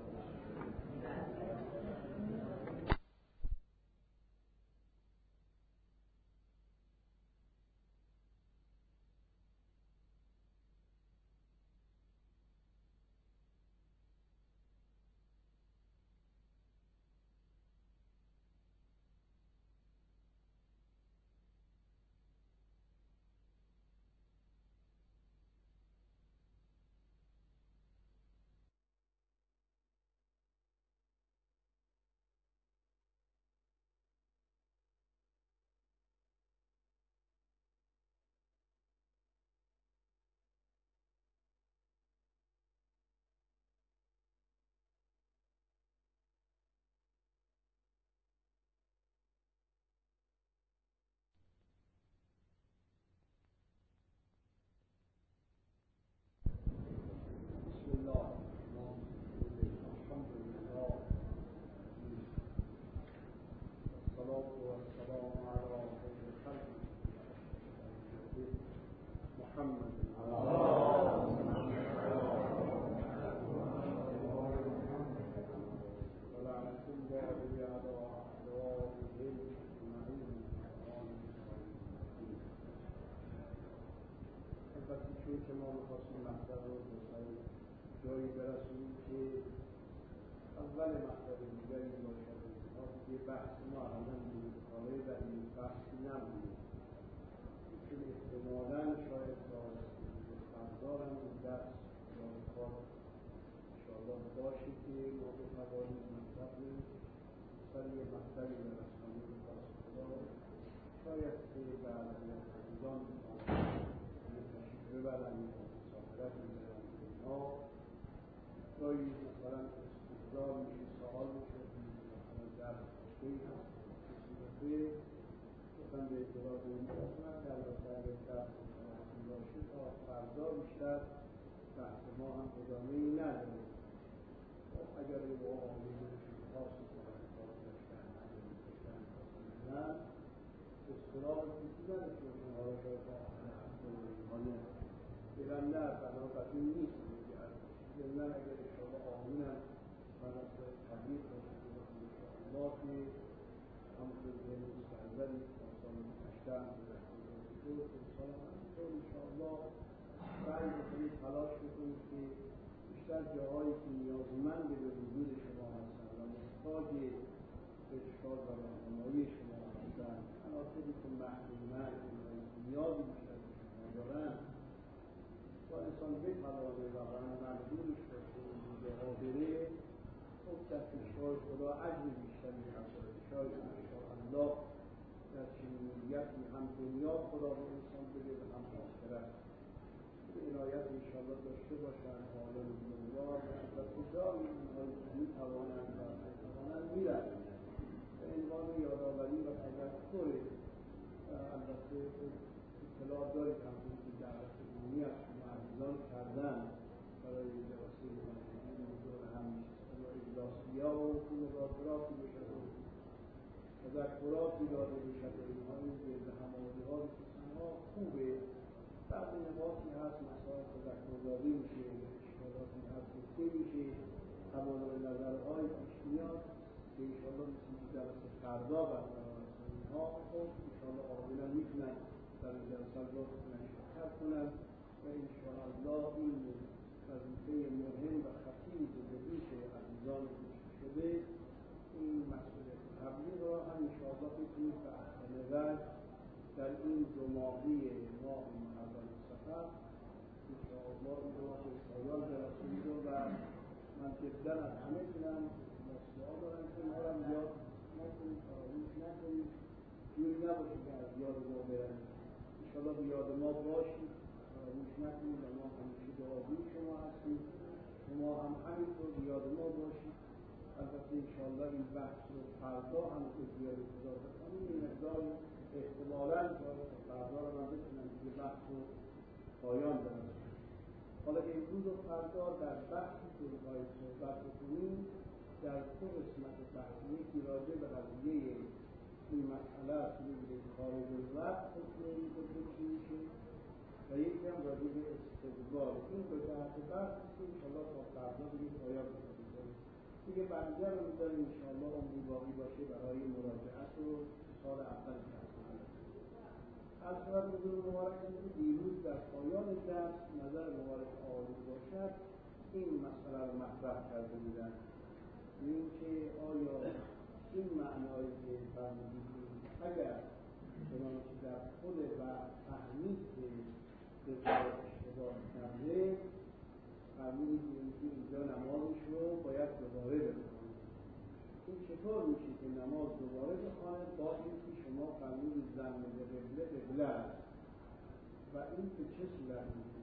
که ما می‌خواستیم مطلب رو جایی برسونیم که اول مطلب دیگری باشد که بحث ما الان کاره در این بحثی نبوده چون احتمالاً شاید تا فردا هم این درس کار انشاءالله باشه که ما بتوانیم مطلب رو سر یه مطلبی برسونیم خواست خدا شاید که بعد از رمضان ببرن مسافرت میبرن اینها جایی مثلا استدلال میشه سوال میشه مثلا در خیلی هست کسی گفتن به اعتراض این کنن در اگر درس باشه تا فردا بیشتر بحث ما هم ادامه ای نداره. اگر این آموزش خاصی کنن کار داشتن نه اصطلاح کسی نداشته باشن حالا شاید ایران نه بنابراین نیست نه اگر اشاره آمینم من از تبلیغ الله که همونطور که مستقبلی سال اشتر سال همونطور انشاءالله سعی بکنید تلاش بکنید که بیشتر جاهایی که نیازمند به وجود شما هستند و محتاج ارشاد و راهنمایی شما هستند، عناصری که محرومند نیازی بیشتر به شما دارند با انسان بتوانه واقعا مقدورش باشه به حاضره خب در پیشگاه خدا اجر بیشتری هست. شاید انشاءالله در چنینیتی هم دنیا خدا به انسان بده و هم آخرت به عنایت انشاءالله داشته باشند حالا دنیا و البته جایی اونهایی که میتوانند و میتوانند میرند به عنوان یادآوری و تذکر. البته اطلاع دارید همون که دعوت عمومی از شما عزیزان کردن برای جلسه مجموعی دور هم و اجلاسیه و مذاکراتی بشد و تذکراتی داده بشد و اینها این گرد هماهنگی ها بسنها خوبه. بعد نماسی هست مسائل تذکرداری میشه، اشکالاتی هست گفته میشه، تبادل نظرهای پیش میاد که انشاءالله مثل جلسه فردا برقرار است. اینها خب انشاءالله آقایان میتونن در جلسه را شرکت کنند و انشاءالله این وظیفه مهم و خطیری که به دوش عزیزان کشته شده این مسئولیت تبلیغ را هم انشاءالله بتونید به احسن وجه در این دو ماهی ماه محرم صفر انشاءالله این رو به پایان برسونید و من جدا از همه تونم سوال دارم که ما را یاد نکنید، فراموش نکنید، جوری نباشید که از یاد ما برنید. انشاءالله به یاد ما باشید، فراموش نکنید و ما همیشه دعاگوی شما هستیم، شما هم همینطور به یاد ما باشید. البته انشاءالله این بحث رو فردا هم به زیاد خدا بکنیم این مقدار احتمالاً فردا رو من بتونم که بحث رو پایان برسونم. حالا امروز و فردا در بحثی که باید صحبت بکنیم در دو قسمت بحثی، یکی راجع به قضیه این مسئله است که خارج الوقت حکم این گفته چی میشه و یکی هم راجع به استقبال. این دو جهت بحث است که انشاءالله تا فردا دیگه پایان بکنیم. دیگه بقیه رو می‌ذاریم انشاءالله عمری باقی باشه برای مراجعت و سال اول درس. از طرف حضور مبارک که دیروز در پایان درس نظر مبارک آقای باشد این مسئله رو مطرح کرده بودند، این که آیا این معنایی که فرمودید اگر چنانچه در خود و فهمید که بسیار اشتباه کرده فرمودید که اینجا نمازش رو باید دوباره بخونید. این چطور میشه که نماز دوباره بخواند با اینکه شما فرمودید ضم به قبله است و این به چه صورت میشه؟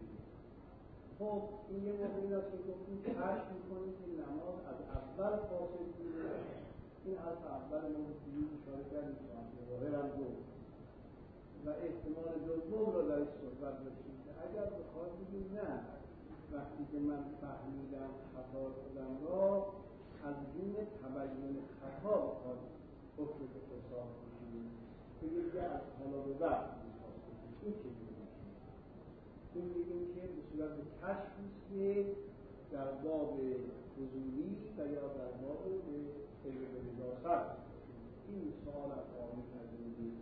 خب این یه موقعی است که گفتیم کشف میکنید که نماز از اول فاصل بوده. این حرف اول ما دیروز اشاره کردیم که ظاهرا گفت و احتمال دوم را در این صحبت داشتیم که اگر بخواهد بگیم نه وقتی که من فهمیدم خطا خودم را از جون تبیین خطا بخواهد حکم به حساب بشیم بگیم که از حالا به بعد این چه میشه؟ این بگیم که به صورت کشف است که در باب حضوری و یا در باب به علم نجاست این سوال از آقای تجربی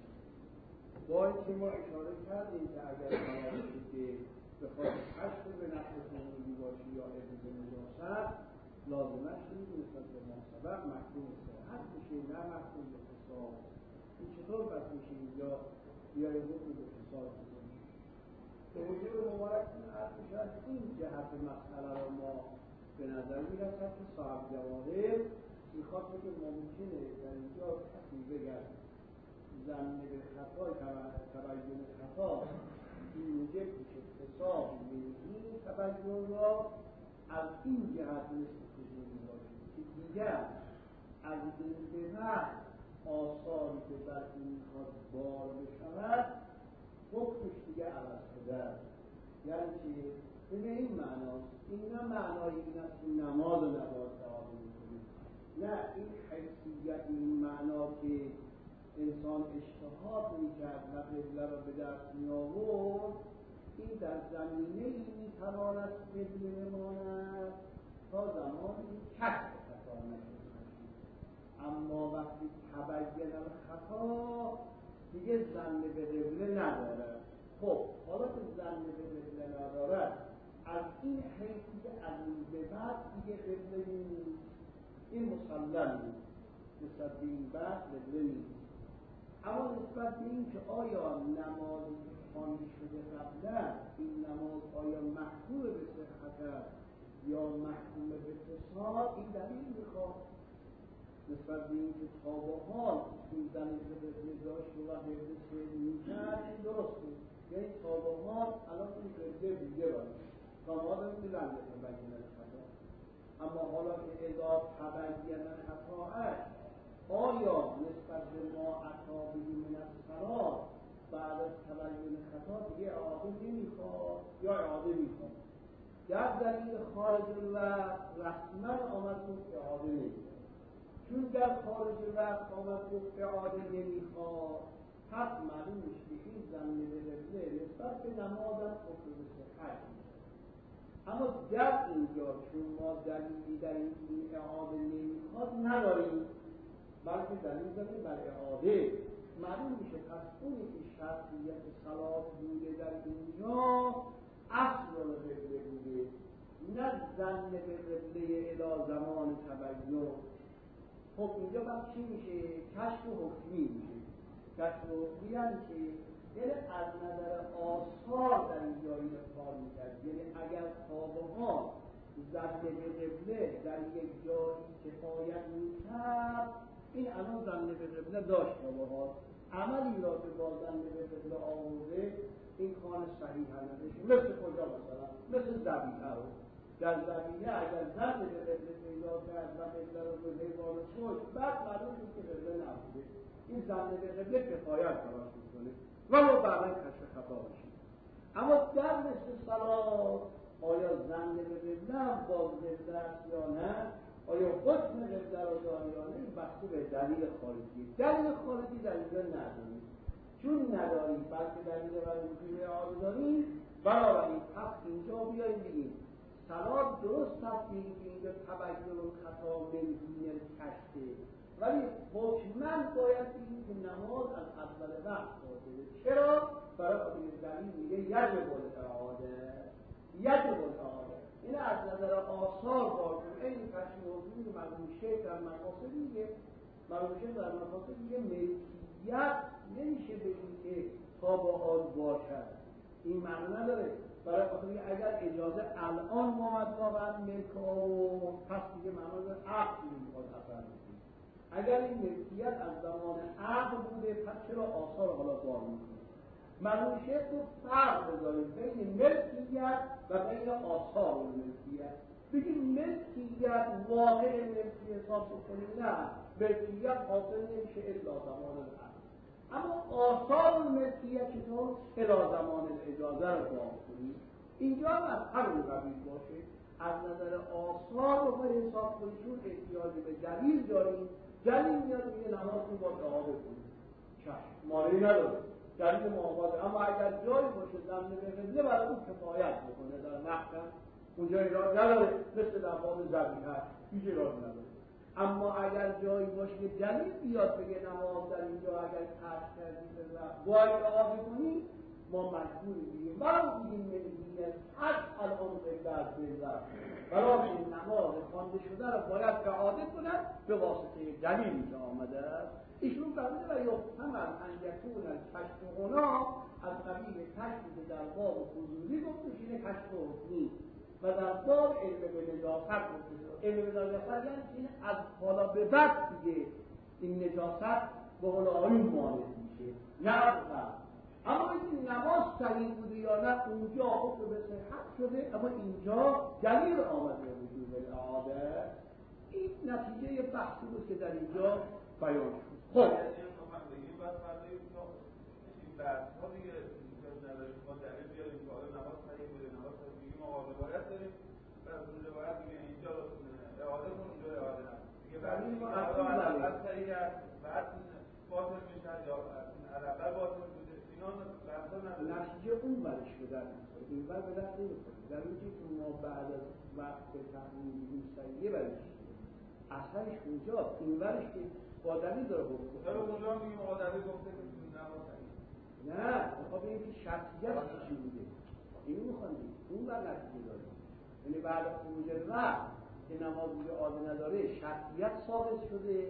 با اینکه ما اشاره کردیم که اگر قراره که بخواد کشف به نقل حضوری باشی یا علم نجاست لازمش نیست نسبت به مناسبت محکوم صحت بشه نه محکوم به حساب. این چطور بس میشه اینجا بیایید حکم به حساب بکنیم؟ به حضور مبارک این حرف شاید این جهت مسئله را ما به نظر میرسد که صاحب جواهر میخواد که ممکنه در اینجا کسی بگرد ضمن به خطای تبیین خطا این موجب میشه حساب میگی تبیین را از این جهت مثل حضوری باشه که دیگر از این به بعد آثاری که بر این میخواد بار بشود حکمش دیگه عوض شده است. یعنی چی؟ به این معناست. این نه معنای این است که نماز و نماز تعالی میکنید، نه این حیثیت این معنا که انسان اشتهاد میکرد و قبله را به دست میآورد این در زمینه ای میتواند قبله بماند تا زمانی کشف خطا نشده باشید. اما وقتی تبین الخطا دیگه ظن به قبله ندارد. خب حالا که ظن به قبله ندارد از این حیثی که از این به بعد دیگه قبله نیست این مسلم نیست. نسبت به این بحث قبله نیست. اما نسبت به این که آیا نماز خوانده شده قبلا این نماز آیا محکوم به صحت است یا محکوم به فساد، این دلیل میخواد. نسبت به این که تا به حال این زن قبله داشت و قبله سیر میکرد این درسته، یعنی تا به حال الان این قبله بوده باید تا ما داریم میلن بگیم خطا. اما حالا که اذا تبین خطاش آیا نسبت به ما عطا بگیم من الصلاة بعد از تبین خطا دیگه اعاده نمیخواد یا اعاده میخواد؟ در دلیل خارج الوقت رسما آمد گفت اعاده نمیخواد. چون در خارج الوقت آمد گفت اعاده نمیخواد، پس معلوم میشه که این ضمن به قبله نسبت به نمازم حکم به صحت میشه. اما در اینجا چون ما دلیلی در این اعاده نمیخواد نداریم، بلکه دلیل داریم بر اعاده، معلوم میشه پس اونی که شرطیت صلات بوده در اینجا اصل قبله بوده، نه ضمن به قبله الی زمان تبین. خب اینجا پس چی میشه؟ کشف حکمی میشه. کشف حکمی یعنی که یعنی از نظر آثار در اینجا این کار میکرد، یعنی اگر خوابها ضمن به قبله در یک جایی کفایت میکرد، این الان ضمن به قبله داشت خوابها عملی را که با ضمن به قبله آورده این کار صحیح هنده. مثل کجا مثلا؟ مثل ذبیحه رو در ذبیحه اگر ضمن به قبله پیدا کرد و قبله رو به حیوان شد بعد معلوم شد که قبله نبوده، این ضمن به قبله کفایت براش میکنه و ما بعدا کشف خطا بشیم. اما در مثل صلات آیا ضمن به قبله هم باز قبله است یا نه؟ آیا حکم قبله را داره یا نه؟ این بحث به دلیل خارجی. دلیل خارجی در اینجا نداریم، چون نداریم بلکه دلیل برای وجود اعاده داریم، بنابراین پس اینجا بیاییم بگیم صلات درست تصدیق که اینجا تبین خطا منهی کشفه، ولی حکما باید بگیم که نماز از اول وقت واجبه. چرا؟ برای خاطر دلیل میگه یجب الاعاده، یجب الاعاده. این از نظر آثار باید این کشف حکمی که مرموشه در مقاصد میگه، مرموشه در مقاصد میگه ملکیت نمیشه به این که تا با حال باشد، این معنی نداره. برای خاطر اگر اجازه الان اومد واقعا ملک و پس دیگه معنی داره عقل میخواد اثر میکنه. اگر این ملکیت از زمان عقل بوده پس چرا آثار حالا بار میکنه؟ معلوم شد تو فرق بذاریم بین ملکیت و بین آثار ملکیت. بگیم ملکیت واقع ملکی حساب بکنیم، نه، ملکیت حاصل نمیشه الا زمان العقل. اما آثار ملکیت چطور؟ الی زمان الاجازه رو بار کنیم. اینجا هم از همون قبیل باشه، از نظر آثار رو باید حساب کنیم، چون احتیاجی به دلیل داریم. دلیل میاد میگه نماز رو باید اعاده کنیم، چشم مانعی نداره، دلیل معاوضه. اما اگر جایی باشه ضمن به قبله برای اون کفایت بکنه در نقل اونجا ایراد نداره، مثل در باب ذبیحه هیچ ایراد نداره. اما اگر جایی باشه که دلیل بیاد بگه نماز در اینجا اگر ترک کردی باید اعاده کنی، ما مجبوری بگیم برای بگیم ملیت حد الان قبله از قبله، برای این نماز خوانده شده رو باید اعاده کنند به واسطه دلیلی که آمده است. ایشون فرموده و یحتمل ان یکون الکشف هنا از قبیل کشفی که در باب حضوری گفته شده کشف حکمی و در باب علم به نجاست گفته شده. علم به نجاست یعنی این از حالا به بعد دیگه این نجاست به قول آیون مانع میشه، نه اول. اما این نماز صحیح بوده یا نه اونجا حکم به صحت شده، اما اینجا دلیل آمده وجود الاعاده. این نتیجه بحثی بود که در اینجا بیان شد. خب این بحث ها دیگه نداریم، ما دلیل بیاریم که آیا نماز صحیح بوده، نماز صحیح بگیم آقا روایت داریم، بعد اون روایت دیگه اینجا اعاده کن، اونجا اعاده نکن دیگه. بعد این اول صحیح است بعد باطل میشد یا علاقه باطل بوده، اینا بحثا نداریم. نتیجه اون برش به در میخوره، این بر به در نمیخوره. در اونجایی که ما بعد از وقت تحمیل بگیم صحیحه برش اصلش اونجاست، این برش که با دلیل داره حکم کنه. اونجا میگیم آقا دلیل گفته که نماز صحیح، نه میخواد بگیم که شخصیت چی بوده، اینو میخوام بگیم اون بر نتیجه داره. یعنی بعد خروج وقت که نماز اعاده نداره شخصیت ثابت شده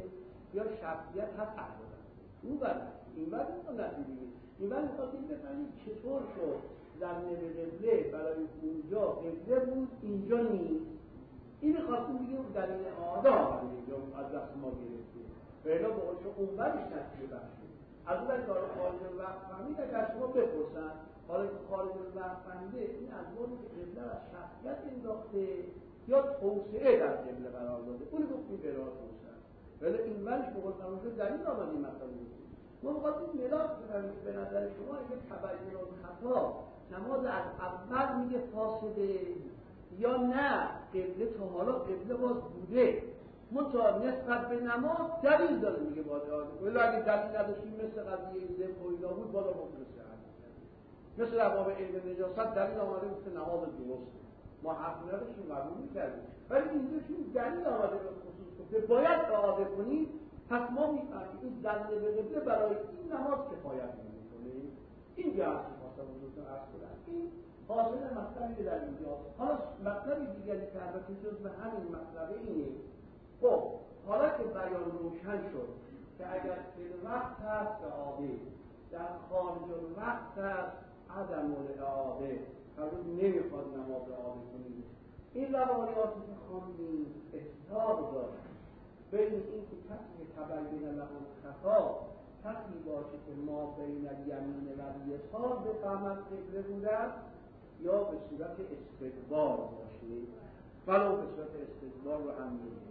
یا شخصیت هست اهل اون بعد این بعد اون ندیدیم این بعد میخواستیم بفهمیم چطور شد زمینه به قبله برای اونجا قبله بود اینجا نیست. این خواستیم بگیم دلیل آده آمده اینجا از دست ما گرفته بهلا با اونجا اون برش نتیجه بخشید از اون باید داره خارج الوقت فهمید اگر شما بپرسن حالا که خارج الوقت فهمیده این ادوانی که قبله از شخصیت انداخته یا توسعه در قبله قرار داده اونی گفتیم قرار توسعه ولی این برش به قول فرموده دلیل آمده این مطلب بود. ما می‌خواستیم ملاک بفهمیم که به نظر شما اگه تبین الخطا نماز از اول میگه فاسده یا نه قبله تا حالا قبله باز بوده منتها نسبت به نماز دلیل داره میگه باید ولی اگه دلیل نداشتیم مثل قضیه ذبح و اینا بود بالا مفلسه مثل ابواب علم نجاست دلیل آمده مثل نماز درسته ما حق نداشتیم قبول میکردیم ولی اینجا چون دلیل آمده به خصوص که باید اعاده کنید پس ما میفهمیم این دلیل به قبله برای این نماز کفایت نمیکنه. این جهت خواستم بزرگتون عرض کنم این حاصل مطلبی که در اینجاست. حالا مطلب دیگری که البته جز به همین مطلب اینه خب حالا که بیان روشن شد که اگر فی الوقت هست اعاده در خارج الوقت هست عدم الاعاده حضرت نمیخواد نماز اعاده کنید این روایاتی که خواندیم احتیاط داشت بین این که کسی تبین له الخطا کسی باشه که ما بین الیمین و الیسار بفهمد قبله بودن یا به صورت استدبار باشه ولو به صورت استدبار رو هم میگه.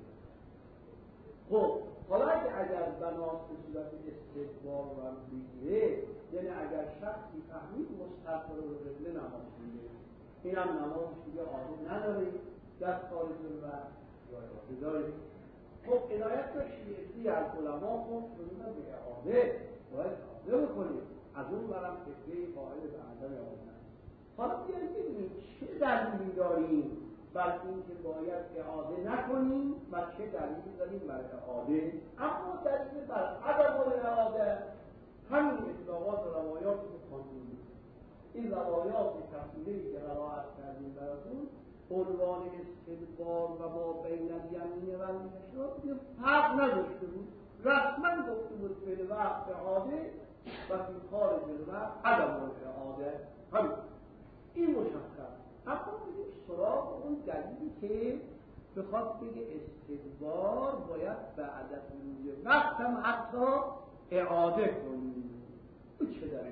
خب حالا اگر بناس به صورت استدبار رو هم بگیره یعنی اگر شخصی فهمید مستقبل رو قبله نماز میگه این هم نماز دیگه عاده نداره در خارج الوقت یا عاده داره. خب عنایت داشتی از علما خب شدیدن به اعاده باید اعاده بکنیم از اون برم فکره قائل به عدم اعاده. حالا بیایید ببینیم چه دلیلی داریم بر این که باید اعاده نکنیم و چه دلیلی داریم بر اعاده اما دلیل بر عدم اعاده همین اطلاقات و روایات که خواندیم این روایات تفصیلی که قرائت کردیم براتون عنوان استدبار و ما بین الیمین و الیسار فرق نداشته بود رسما گفته بود فی الوقت اعاده و فی خارج الوقت عدم الاعاده همین این مشخص. اما بریم سراغ اون دلیلی که بخواد بگه استدبار باید بعد از خروج وقت هم حتی اعاده کنیم. این چه دلیل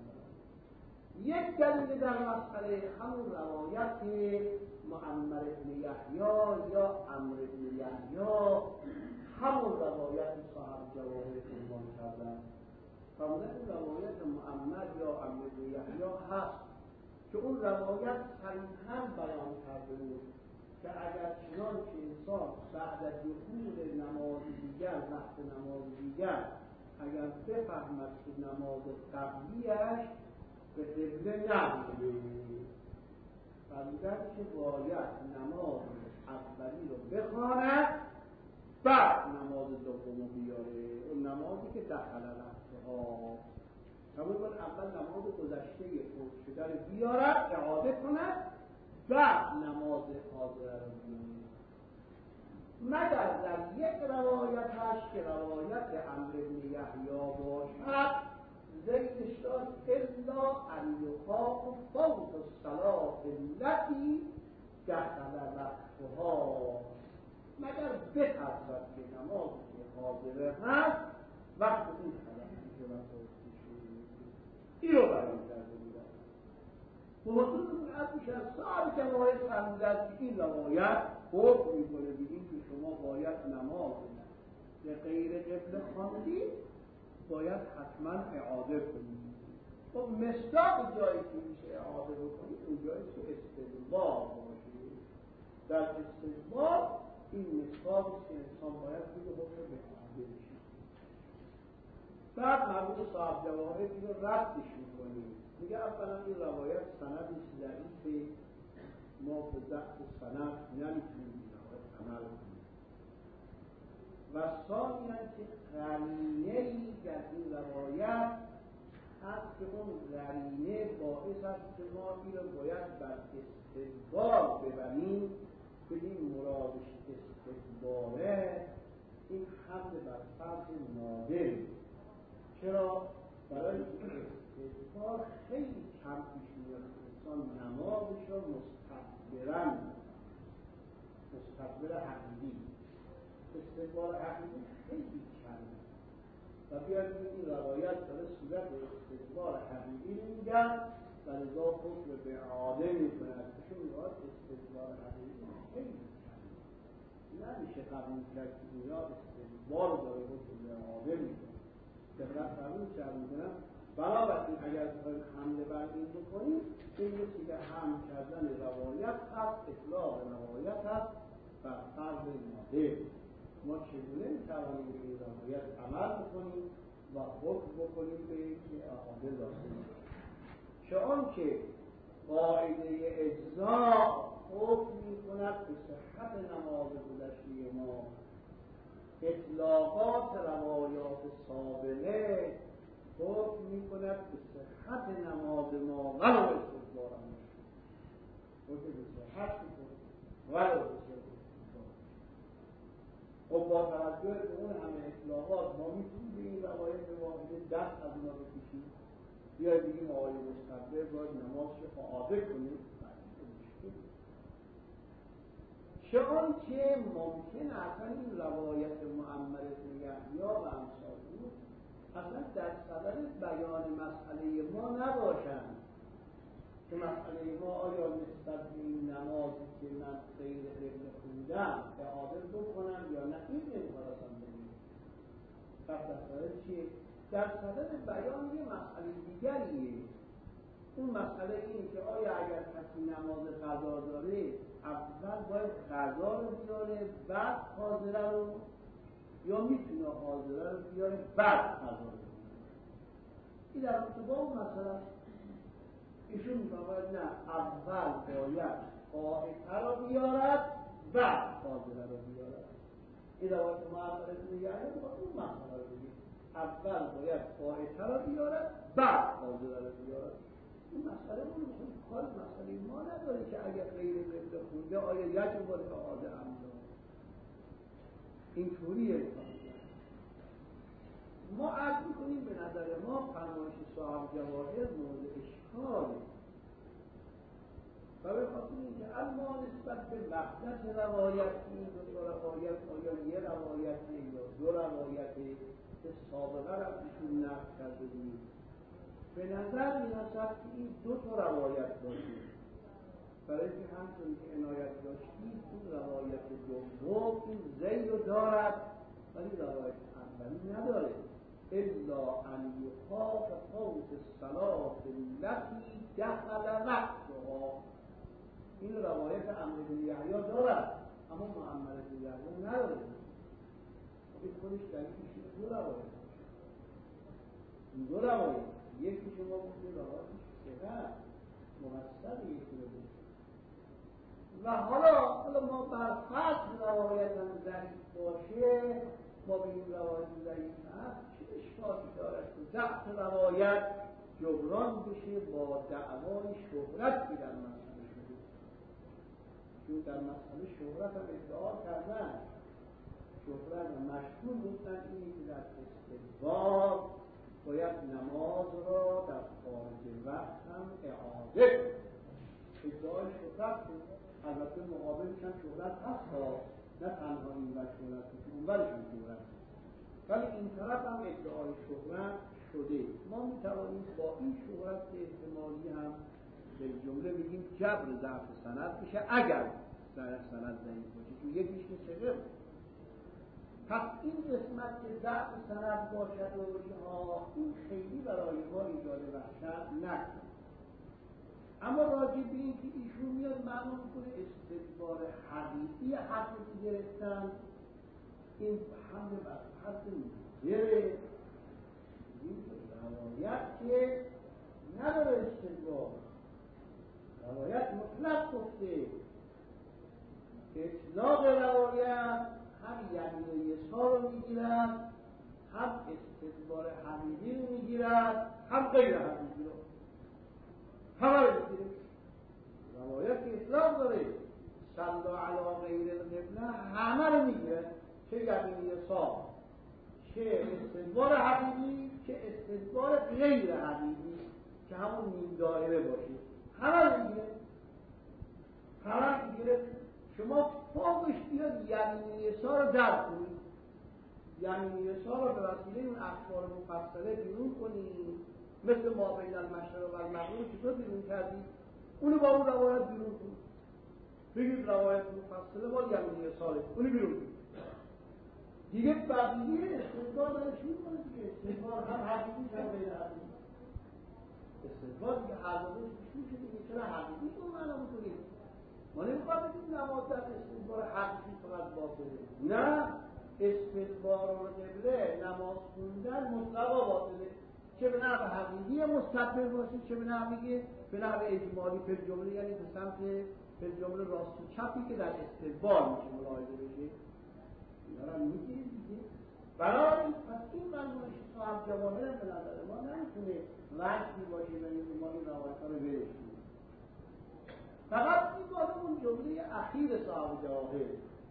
یک دلیل در مسئله همون روایت معمر بن یحیی یا عمرو بن یحیی همون روایت صاحب جواهر عنوان کردن فرمودن اون روایت معمر یا عمرو بن یحیی هست که اون روایت صریحاً بیان کرده بود که اگر چنان که انسان بعد از دخول نماز دیگر وقت نماز دیگر اگر بفهمد که نماز قبلیش به قبله نمیده فرمودن که باید نماز اولی رو بخواند بعد نماز دوم بیاره اون نمازی که دخل وقتها همون اول نماز گذشته فوت شده رو بیارد اعاده کند بعد نماز حاضره رو بیاره مگر در یک روایتش که روایت عمرو بن یحیی باشد زیدش داشت الا ان یخاف فوت الصلاة التي دخل وقتها مگر بترسد که نماز که حاضره هست وقت اون تلقی شده این رو بیان کرده بودن محضور اون عرضش از صاحب جواهر فرمودن که این روایت حکم میکنه بگیم که شما باید نماز به غیر قبله خواندید باید حتما اعاده کنید. خب مصداق جایی که میشه اعاده بکنید اون جایی که استدبار باشه در استدبار این مصداقی که انسان باید بگه حکم به اعاده بشه. بعد مربوط صاحب جواهر این رو ردش میکنیم میگه اولا این روایت سندی ضعیفه ما به ضعف سند نمیتونیم این روایت عمل کنیم و ثانیاً که قرینه‌ای در این روایت هست که اون قرینه باعث است که ما این رو باید بر استدبار ببریم بگیم مرادش استدباره این حمل بر فرض نادر. چرا؟ برای استدبار خیلی کم پیش میاد انسان نمازش را مستقبل حقیقی، استدبار حقیقی خیلی کمه و بیاید این روایت داره صورت استدبار حقیقی میگن و لذا حکم به اعاده میکند. چون میگوید استدبار حقیقی خیلی کمه، نمیشه قبول کرد که اینجا استدبار داره حکم به اعاده میکنه. دقیقا قبول کرد میکنم. بنابراین اگر بخواید حمله بر این بکنید، این مثل که حمل کردن روایت هست، اطلاق روایت هست بر فرض نادر. ما چگونه میتوانیم به این روایت عمل بکنیم و حکم بکنیم به اینکه اعاده لازم است. چه آنکه قاعده اجزا حکم میکند به صحت نماز گذشته ما، اطلاقات روایات سابقه حکم میکند به صحت نماز ما ولو استدبارا. حکم به صحت میکند ولو استدبارا. خب با توجه به اون همه اطلاقات ما میتونیم به این روایت واحده دست از اونا بکشیم، بیاید بگیم آقای مستقبل باید نمازش رو اعاده کنیم. چه آنکه ممکن اصلا این روایت معمر بن یحیی و امثال او اصلا در صدر بیان مسئله ما نباشند که مسئله ما آیا نسبت به این نمازی که من غیر قبله خوندم اعاده بکنم یا نه، این نمیخواد اصلا بگیم. در صدر چیه؟ در صدر بیان یه مسئله دیگریه. اون مسئله اینه که آیا اگر کسی نماز قضا داره اول باید قضا رو بیاره بعد حاضره رو، یا میتونه حاضره رو بیاره بعد قضا رو بیاره؟ این در ارتباط اون مسئله است. ایشون میفرماید نه، اول باید قاعده رو بیارد بعد حاضره رو بیارد. این روایت معمر بن یحیی میخواد اون مسئله رو بگه، اول باید قاعده رو بیارد بعد حاضره رو بیارد. این مسئله اون کار مسئله ما نداره که اگر غیر قبله خونده آیا یجب الاعاده ام لا. این طوریه. ما عرض میکنیم به نظر ما فرمایش صاحب جواهر مورد اشکاله و به خاطر اینکه اما نسبت به وحدت روایت، این دو روایت آیا یه روایته یا دو روایته که سابقه را ایشون نقل کرده بود، به نظر می‌رسد که این دو تا روایت باشه، برای که همچون که عنایت داشتید این روایت دوم این زید رو دارد ولی روایت اولی نداره. الا ان یخاف فوت الصلاة التي دخل وقتها. این روایت عمرو بن یحیی دارد اما معمر بن یحیی نداره. این خودش دلیلش دو روایت، این دو روایت یکی شما گفتید روایتش صحیح موثق، یکی رو بود و حالا ما بر فرض روایت هم ضعیف باشه، ما به این روایت ضعیف هست چه اشکالی دارد که ضعف روایت جبران بشه با دعوای شهرت که در مسئله شده. چون در مسئله شهرت هم ادعا کردن، شهرت هم مشهور بودن اینه که در استدبار باید نماز را در خارج وقت هم اعاده. ادعای شهرت بود. البته مقابلش هم شهرت هست ها، نه تنها این وقت شهرت بود، اون ورش هم شهرت بود، ولی این طرف هم ادعای شهرت شده. ما میتوانیم با این شهرت احتمالی هم به جمله بگیم جبر ضعف سند بشه اگر سند ضعیف باشه، چون یکیش که صدق. پس این قسمت که ضعف سند باشد و این خیلی برای ما ایجاد وحشت نکنه. اما راجع به این که ایشون میاد معلوم کنه استدبار حقیقی حقی که گرفتن، این حمل بر حد نظره، این روایت که نداره استدبار، روایت مطلق گفته. اطلاق روایت هم یمین یسار رو میگیرد، هم استدبار حقیقی رو میگیرد، هم غیر حقیقی رو، همه رو میگیره. روایت که اطلاق داره صلی علی غیر القبله همه رو میگیره، چه یقینی صاف، چه استدبار حقیقی، چه استدبار غیر حقیقی که همون نیم دایره باشه، همه میگیره. شما فوقش بیاد یقینی صاف رو درک کنید، یقینی صاف رو به وسیله اون اخبار مفصله بیرون کنید، مثل ما بین المشرق و المغرب چطور بیرون کردید، اونو با اون روایت بیرون کنید، بگید روایت مفصله با یقینی صاف، اونو بیرون کنید دیگه. بقیه استدبار درش میکنه دیگه، استدبار هم حقیقی هم غیر حقیقی، استدبار دیگه هر دوش میشه دیگه. چرا حقیقی رو معنا میکنید؟ ما نمیخواد بگیم نماز در استدبار حقیقی فقط باطله، نه، استدبار و قبله نماز خوندن مطلقا باطله، چه به نحو حقیقی مستقبل باشه، چه به نحو اجمالی پر جمله، یعنی به سمت پر جمله راست و چپی که در استدبار میشه ملاحظه بشه. اینا رو میگیم دیگه. بنابراین پس این منظورش صاحب جواهر به نظر ما نمیتونه وقتی باشه ببینید ما این روایت‌ها رو برسیم. فقط این بالا اون جمله اخیر صاحب جواهر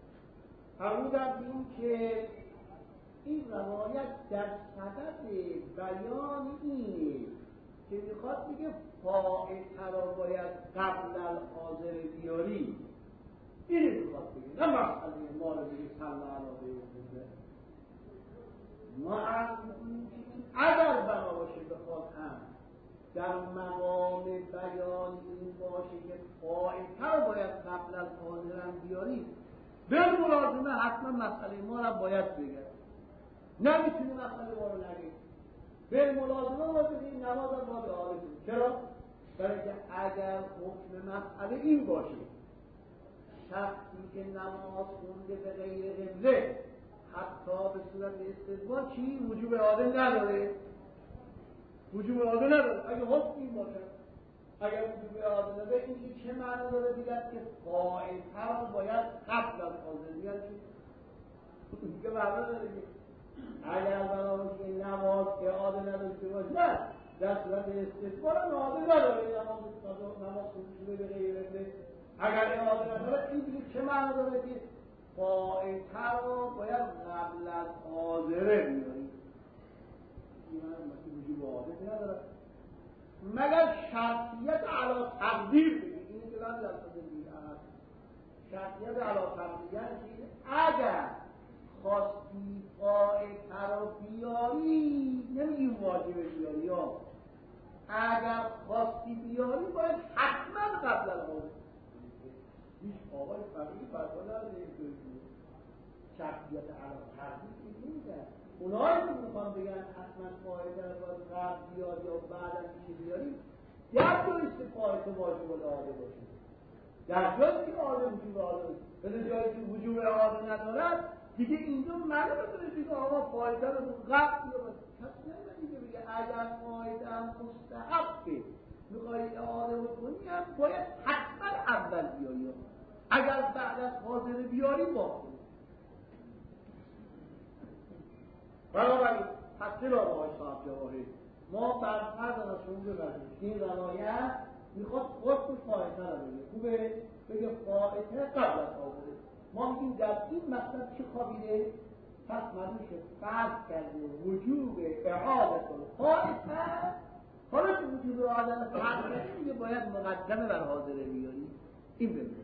فرمودن این که این روایت در صدد بیان اینه که میخواد بگه فائته را باید قبل الحاضر بیاری. اینه میخواد بگه، نه مسئله ما رو بگه صلی علیه و سلم. ما عرض میکنیم که اگر بنا باشه بخواد هم در مقام بیان این باشه که فائته را باید قبل الحاضر بیاری، به ملازمه حتما مسئله ما را باید بگه، نمیتونی مسئله ما رو نگه. به ملازمه باید بگه نماز را باید آره کنی. چرا؟ برای که اگر حکم مسئله این باشه شخصی که نماز خونده به غیر قبله حتی به صورت استدبار چی؟ وجوب اعاده نداره، وجوب اعاده نداره. اگه حکم این باشه، اگر وجوب اعاده نداره، این که چه معنی داره؟ دیگر که فائته را باید قبل از حاضر بیان چی؟ دیگه معنی داره که اگر بنابراین این نماز اعاده نداشته باشه، نه، در صورت استدبار اعاده نداره، نماز خونده به غیر قبله اگر اعاده نداره، این دیگه چه معنی داره که فائته را باید قبل از حاضره بیاری. این معنی وجوب اعاده نداره مگر شرطیت علی تقدیر بگید. این که لازم دسته بگید شرطیت علی تقدیر یعنی اگر خواستی فائته را بیاری، نمیگیم واجب بیاری، یا اگر خواستی بیاری باید حتما قبل الحاضر. هیچ آقای فقیه فتوا نداره شرطیت علی تقدیر نمیگن. اونایی که میخوان بگن حتما فائته را باید قبل بیاری یا بعد میشه بیاری، در جایی که فائته واجب الاعاده باشه، در جایی که اعاده وجوب اعاده باشه، به جایی که وجوب اعاده ندارد، دیگه اینجا معلومه بکنه که آقا فائته رو قبل بیاری. کسی نمیگه بگه اگر فائته هم مستحبه میخوای اعاده بکنی هم باید حتما اول بیاری، اگر بعد از حاضر بیاری باقی. بنابراین پس چرا آقای صاحب جواهر ما بر فرض رسول ببریم این روایت میخواد خود فائته رو بگه، خوبه بگه فائته قبل از حاضره. ما میگیم در این مطلب چه خوابیده؟ پس معلوم شد فرض کرده وجوب اعاده فائته، حالا که وجوب اعاده فرض کرده دیگه باید مقدمه بر حاضره بیاری. این بگیم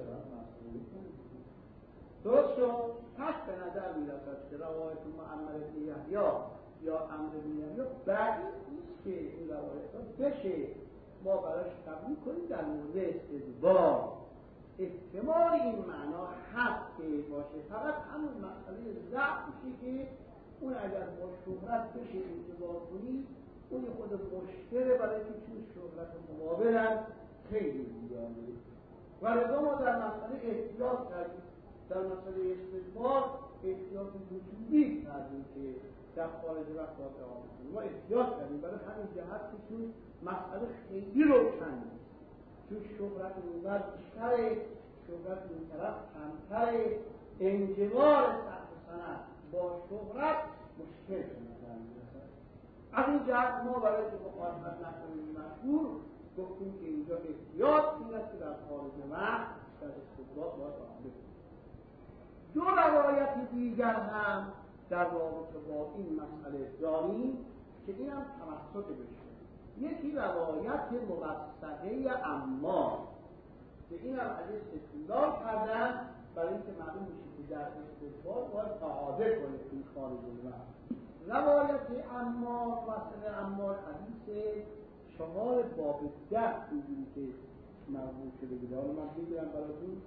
درست شد. پس به نظر میرسد که روایت معمر بن یحیی یا عمرو بن یحیی بعدی نیست که این روایت ها بشه ما براش قبول کنیم در مورد استدبار. احتمال این معنا هست که باشه، فقط همون مسئله ضعف میشه که اون اگر با شهرت بشه انتباه کنی اون خود مشکله، برای که چون شهرت مقابلن خیلی زیاده و لذا ما در مسئله احتیاط کردیم. در مسئله استدبار احتیاط وجودی کردیم که در خارج وقت آن کنیم. ما احتیاط کردیم برای همین جهت که چون مسئله خیلی روشن نیست، چون شهرت اونور بیشتره، شهرت این طرف کمتره، انجبار سخت سند با شهرت مشکل شدن. از این جهت ما برای که مخالفت نکنیم مشهور گفتیم که اینجا احتیاط این است که در خارج وقت در استدبار باید آمده کنیم. دو روایت دیگر هم در رابطه با این مسئله داریم که این هم توسط بشه. یکی روایت موثقه عمار که این هم از استدلال کردن برای اینکه معلوم میشه که در استدلال باید اعاده کنه این خارج الوقت. روایت عمار موثقه عمار حدیث 4 باب 10 اینجوری که مربوط شده بوده. حالا من میگم براتون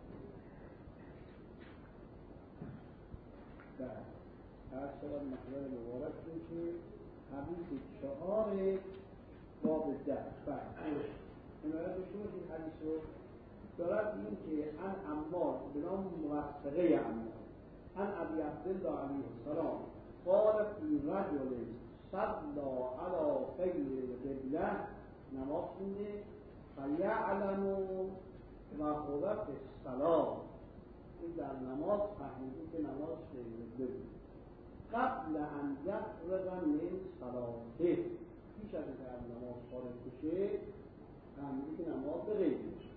هر سال مقدار مبارک بود که حدیث 4 باب 10 این آیه داشته باشید. حدیث رو دارد این که ان عمار به نام موثقه عمار ان ابی عبدالله علیه السلام قال فی رجل صلی علی غیر القبله نماز خونده فیعلم و هو فی الصلاة. این در نماز فهمیدی که نماز غیر قبله قبل ان یفرغ من صلاته، پیش از اینکه از نماز فارغ بشه فهمیدی که نماز به غیر بشه.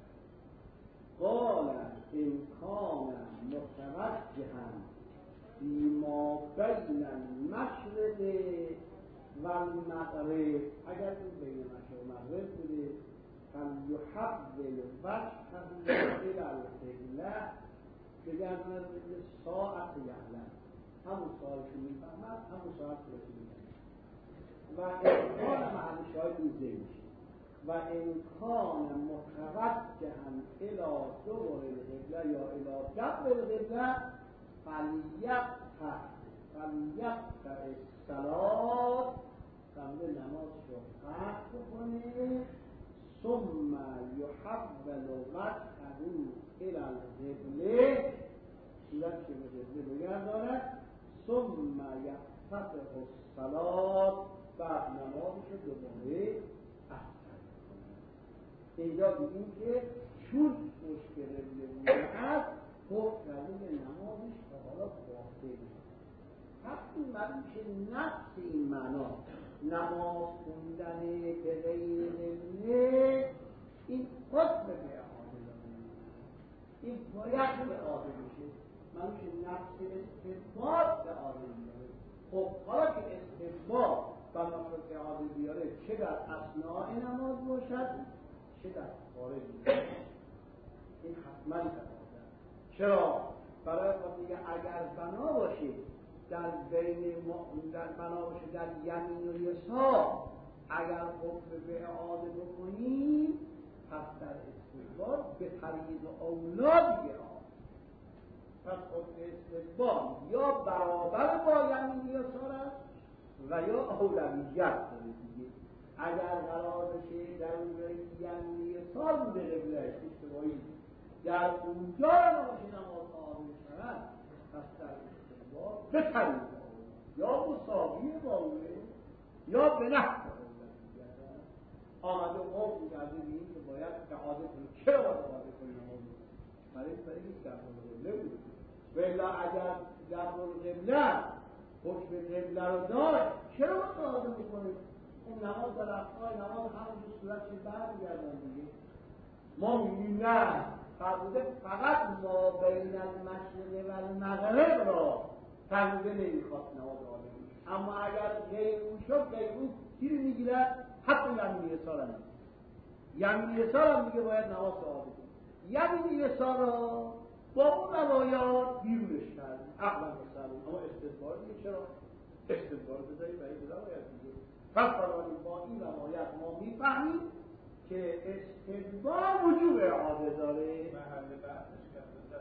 قال ان کان متوجها فیما بین المشرق و المغرب، اگر این بین مشرق و مغرب بوده فلیحول وجهه الی القبله، بگردن به ساعت یعلم، همون ساعت که میفهمد همون ساعت که میفهمد. و امکان محل شاید میزه میشه و امکان متوجها الی دبر القبله یا الی دبر القبله فلیقطع الصلاة، قبل نماز رو قطع بکنه ثم یحول وجهه الی القبله، صورت که به قبله بگرداند ثم یفتتح الصلاة، بعد نمازش رو دوباره احسن کنه. اینجا بگیم که چون پشت قبله بوده است حکم کرده نمازش تا حالا باطل. وقتی معلوم میشه نفس این معنا نماز خوندن به غیر قبله این حکم به اعاده داره، این باید به اعاده میشه. معلوم میشه نفس استثبات به اعاده میاره. خب حالا که استثبات بنابراین اعاده بیاره چه در اثناء نماز باشد چه در خارج باشد، این حتما اعاده. چرا؟ برای خاطر اگر بنا باشه در بنا باشه در یمین و یسار، اگر حکم به اعاده بکنیم پس در استدلال به طریق اولا دیگه پس حکم استدلال یا برابر با یمین و یسار است و یا اولویت داره دیگه. اگر قرار بشه در اونجای یمین و یسار بوده قبله اشتباهی در اونجا نماشه نماز آمین شود، پس در استدلال به طریق یا مساوی با اوله یا به نحو آمده حکم کرده بیم که باید اعاده کنی. چرا باید اعاده کنی نماز؟ برای اینکه در قبله بود. و الا اگر در قبله حکم قبله رو داره چرا باید اعاده بکنی؟ اون نماز در اثناء نماز همون صورت که برمیگردن دیگه. ما میگیم نه فرموده فقط ما بین المشرق و المغرب را فرموده نمیخواد نماز آده میشه، اما اگر غیر اون شد غیر اون چی رو میگیرد؟ حتی یمین یسار هم یمین یسار هم دیگه باید نماز آده کنید. یمین یسار را با اون روایات بیرونش کرد عقلا بسرون، اما استدبار دیگه چرا؟ استدبار بذاری برای این روایت دیگه. پس برای با این روایت ما میفهمیم که استدبار وجوب اعاده داره. محل بحثش که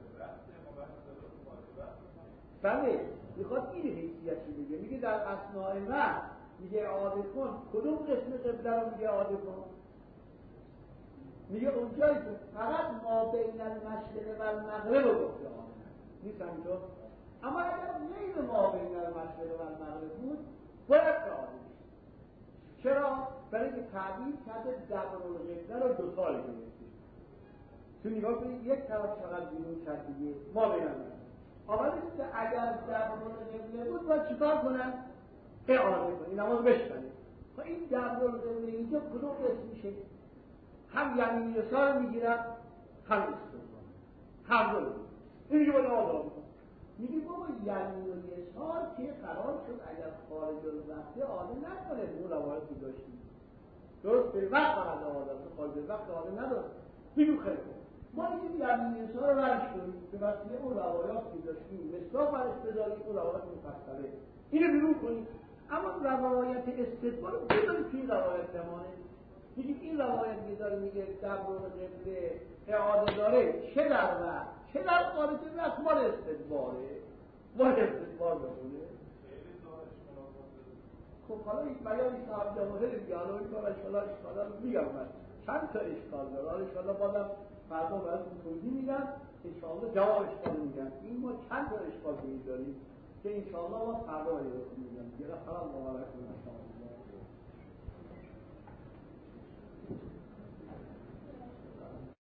بله میخواد این حیثیتی بگه، میگه در اثناء وقت میگه اعاده کن، کدوم قسم قبله رو میگه اعاده کن؟ میگه اونجایی که فقط ما بین المشرق و المغرب رو گفته اعاده نیست همینطور. اما اگر غیر ما بین المشرق و المغرب بود باید اعاده میشه. چرا؟ برای اینکه تعبیر کرده دبر القبله رو دوتا گرفته. تو نگاه کنید یک طرف فقط بیرون کرد دیگه ما بین المشرق. آمده که اگر دبر القبله بود باید چیکار کنن؟ اعاده کنن، این نماز بشکنه. خب این دبر القبله اینجا کدوم قسم میشه؟ هم یمین یسار میگیرن هم استدبار، هم دو. این میگه باید آزاد کنم. میگه بابا یمین و یسار که قرار شد اگر خارج الوقت عاده نکنه اون روایتی داشتیم درست به وقت قرار آزاد خارج الوقت عاده نداره. میگه خیلی ما این یمین یسار رو ورش کنیم به وسیله اون روایاتی داشتیم مصداق برش بذاریم اون روایت مفصله اینو بیرون کنیم. اما روایت استدلال رو بذاریم توی روایت زمانه دیگه این روایت که داره میگه دبر و قبله اعاده داره چه در وقت چه در خارج وقت مال استدبار بخونه. خب حالا این بیانی صاحب جواهر دیگه حالا این کار اشکالا رو میگم من چند تا اشکال داره حالا اشکالا بازم فردا باید توضیح میدن انشاءالله جواب اشکال میگن. این ما چند تا اشکال داریم که انشاءالله ما فردا باید میگم دیگه خلاص مبارک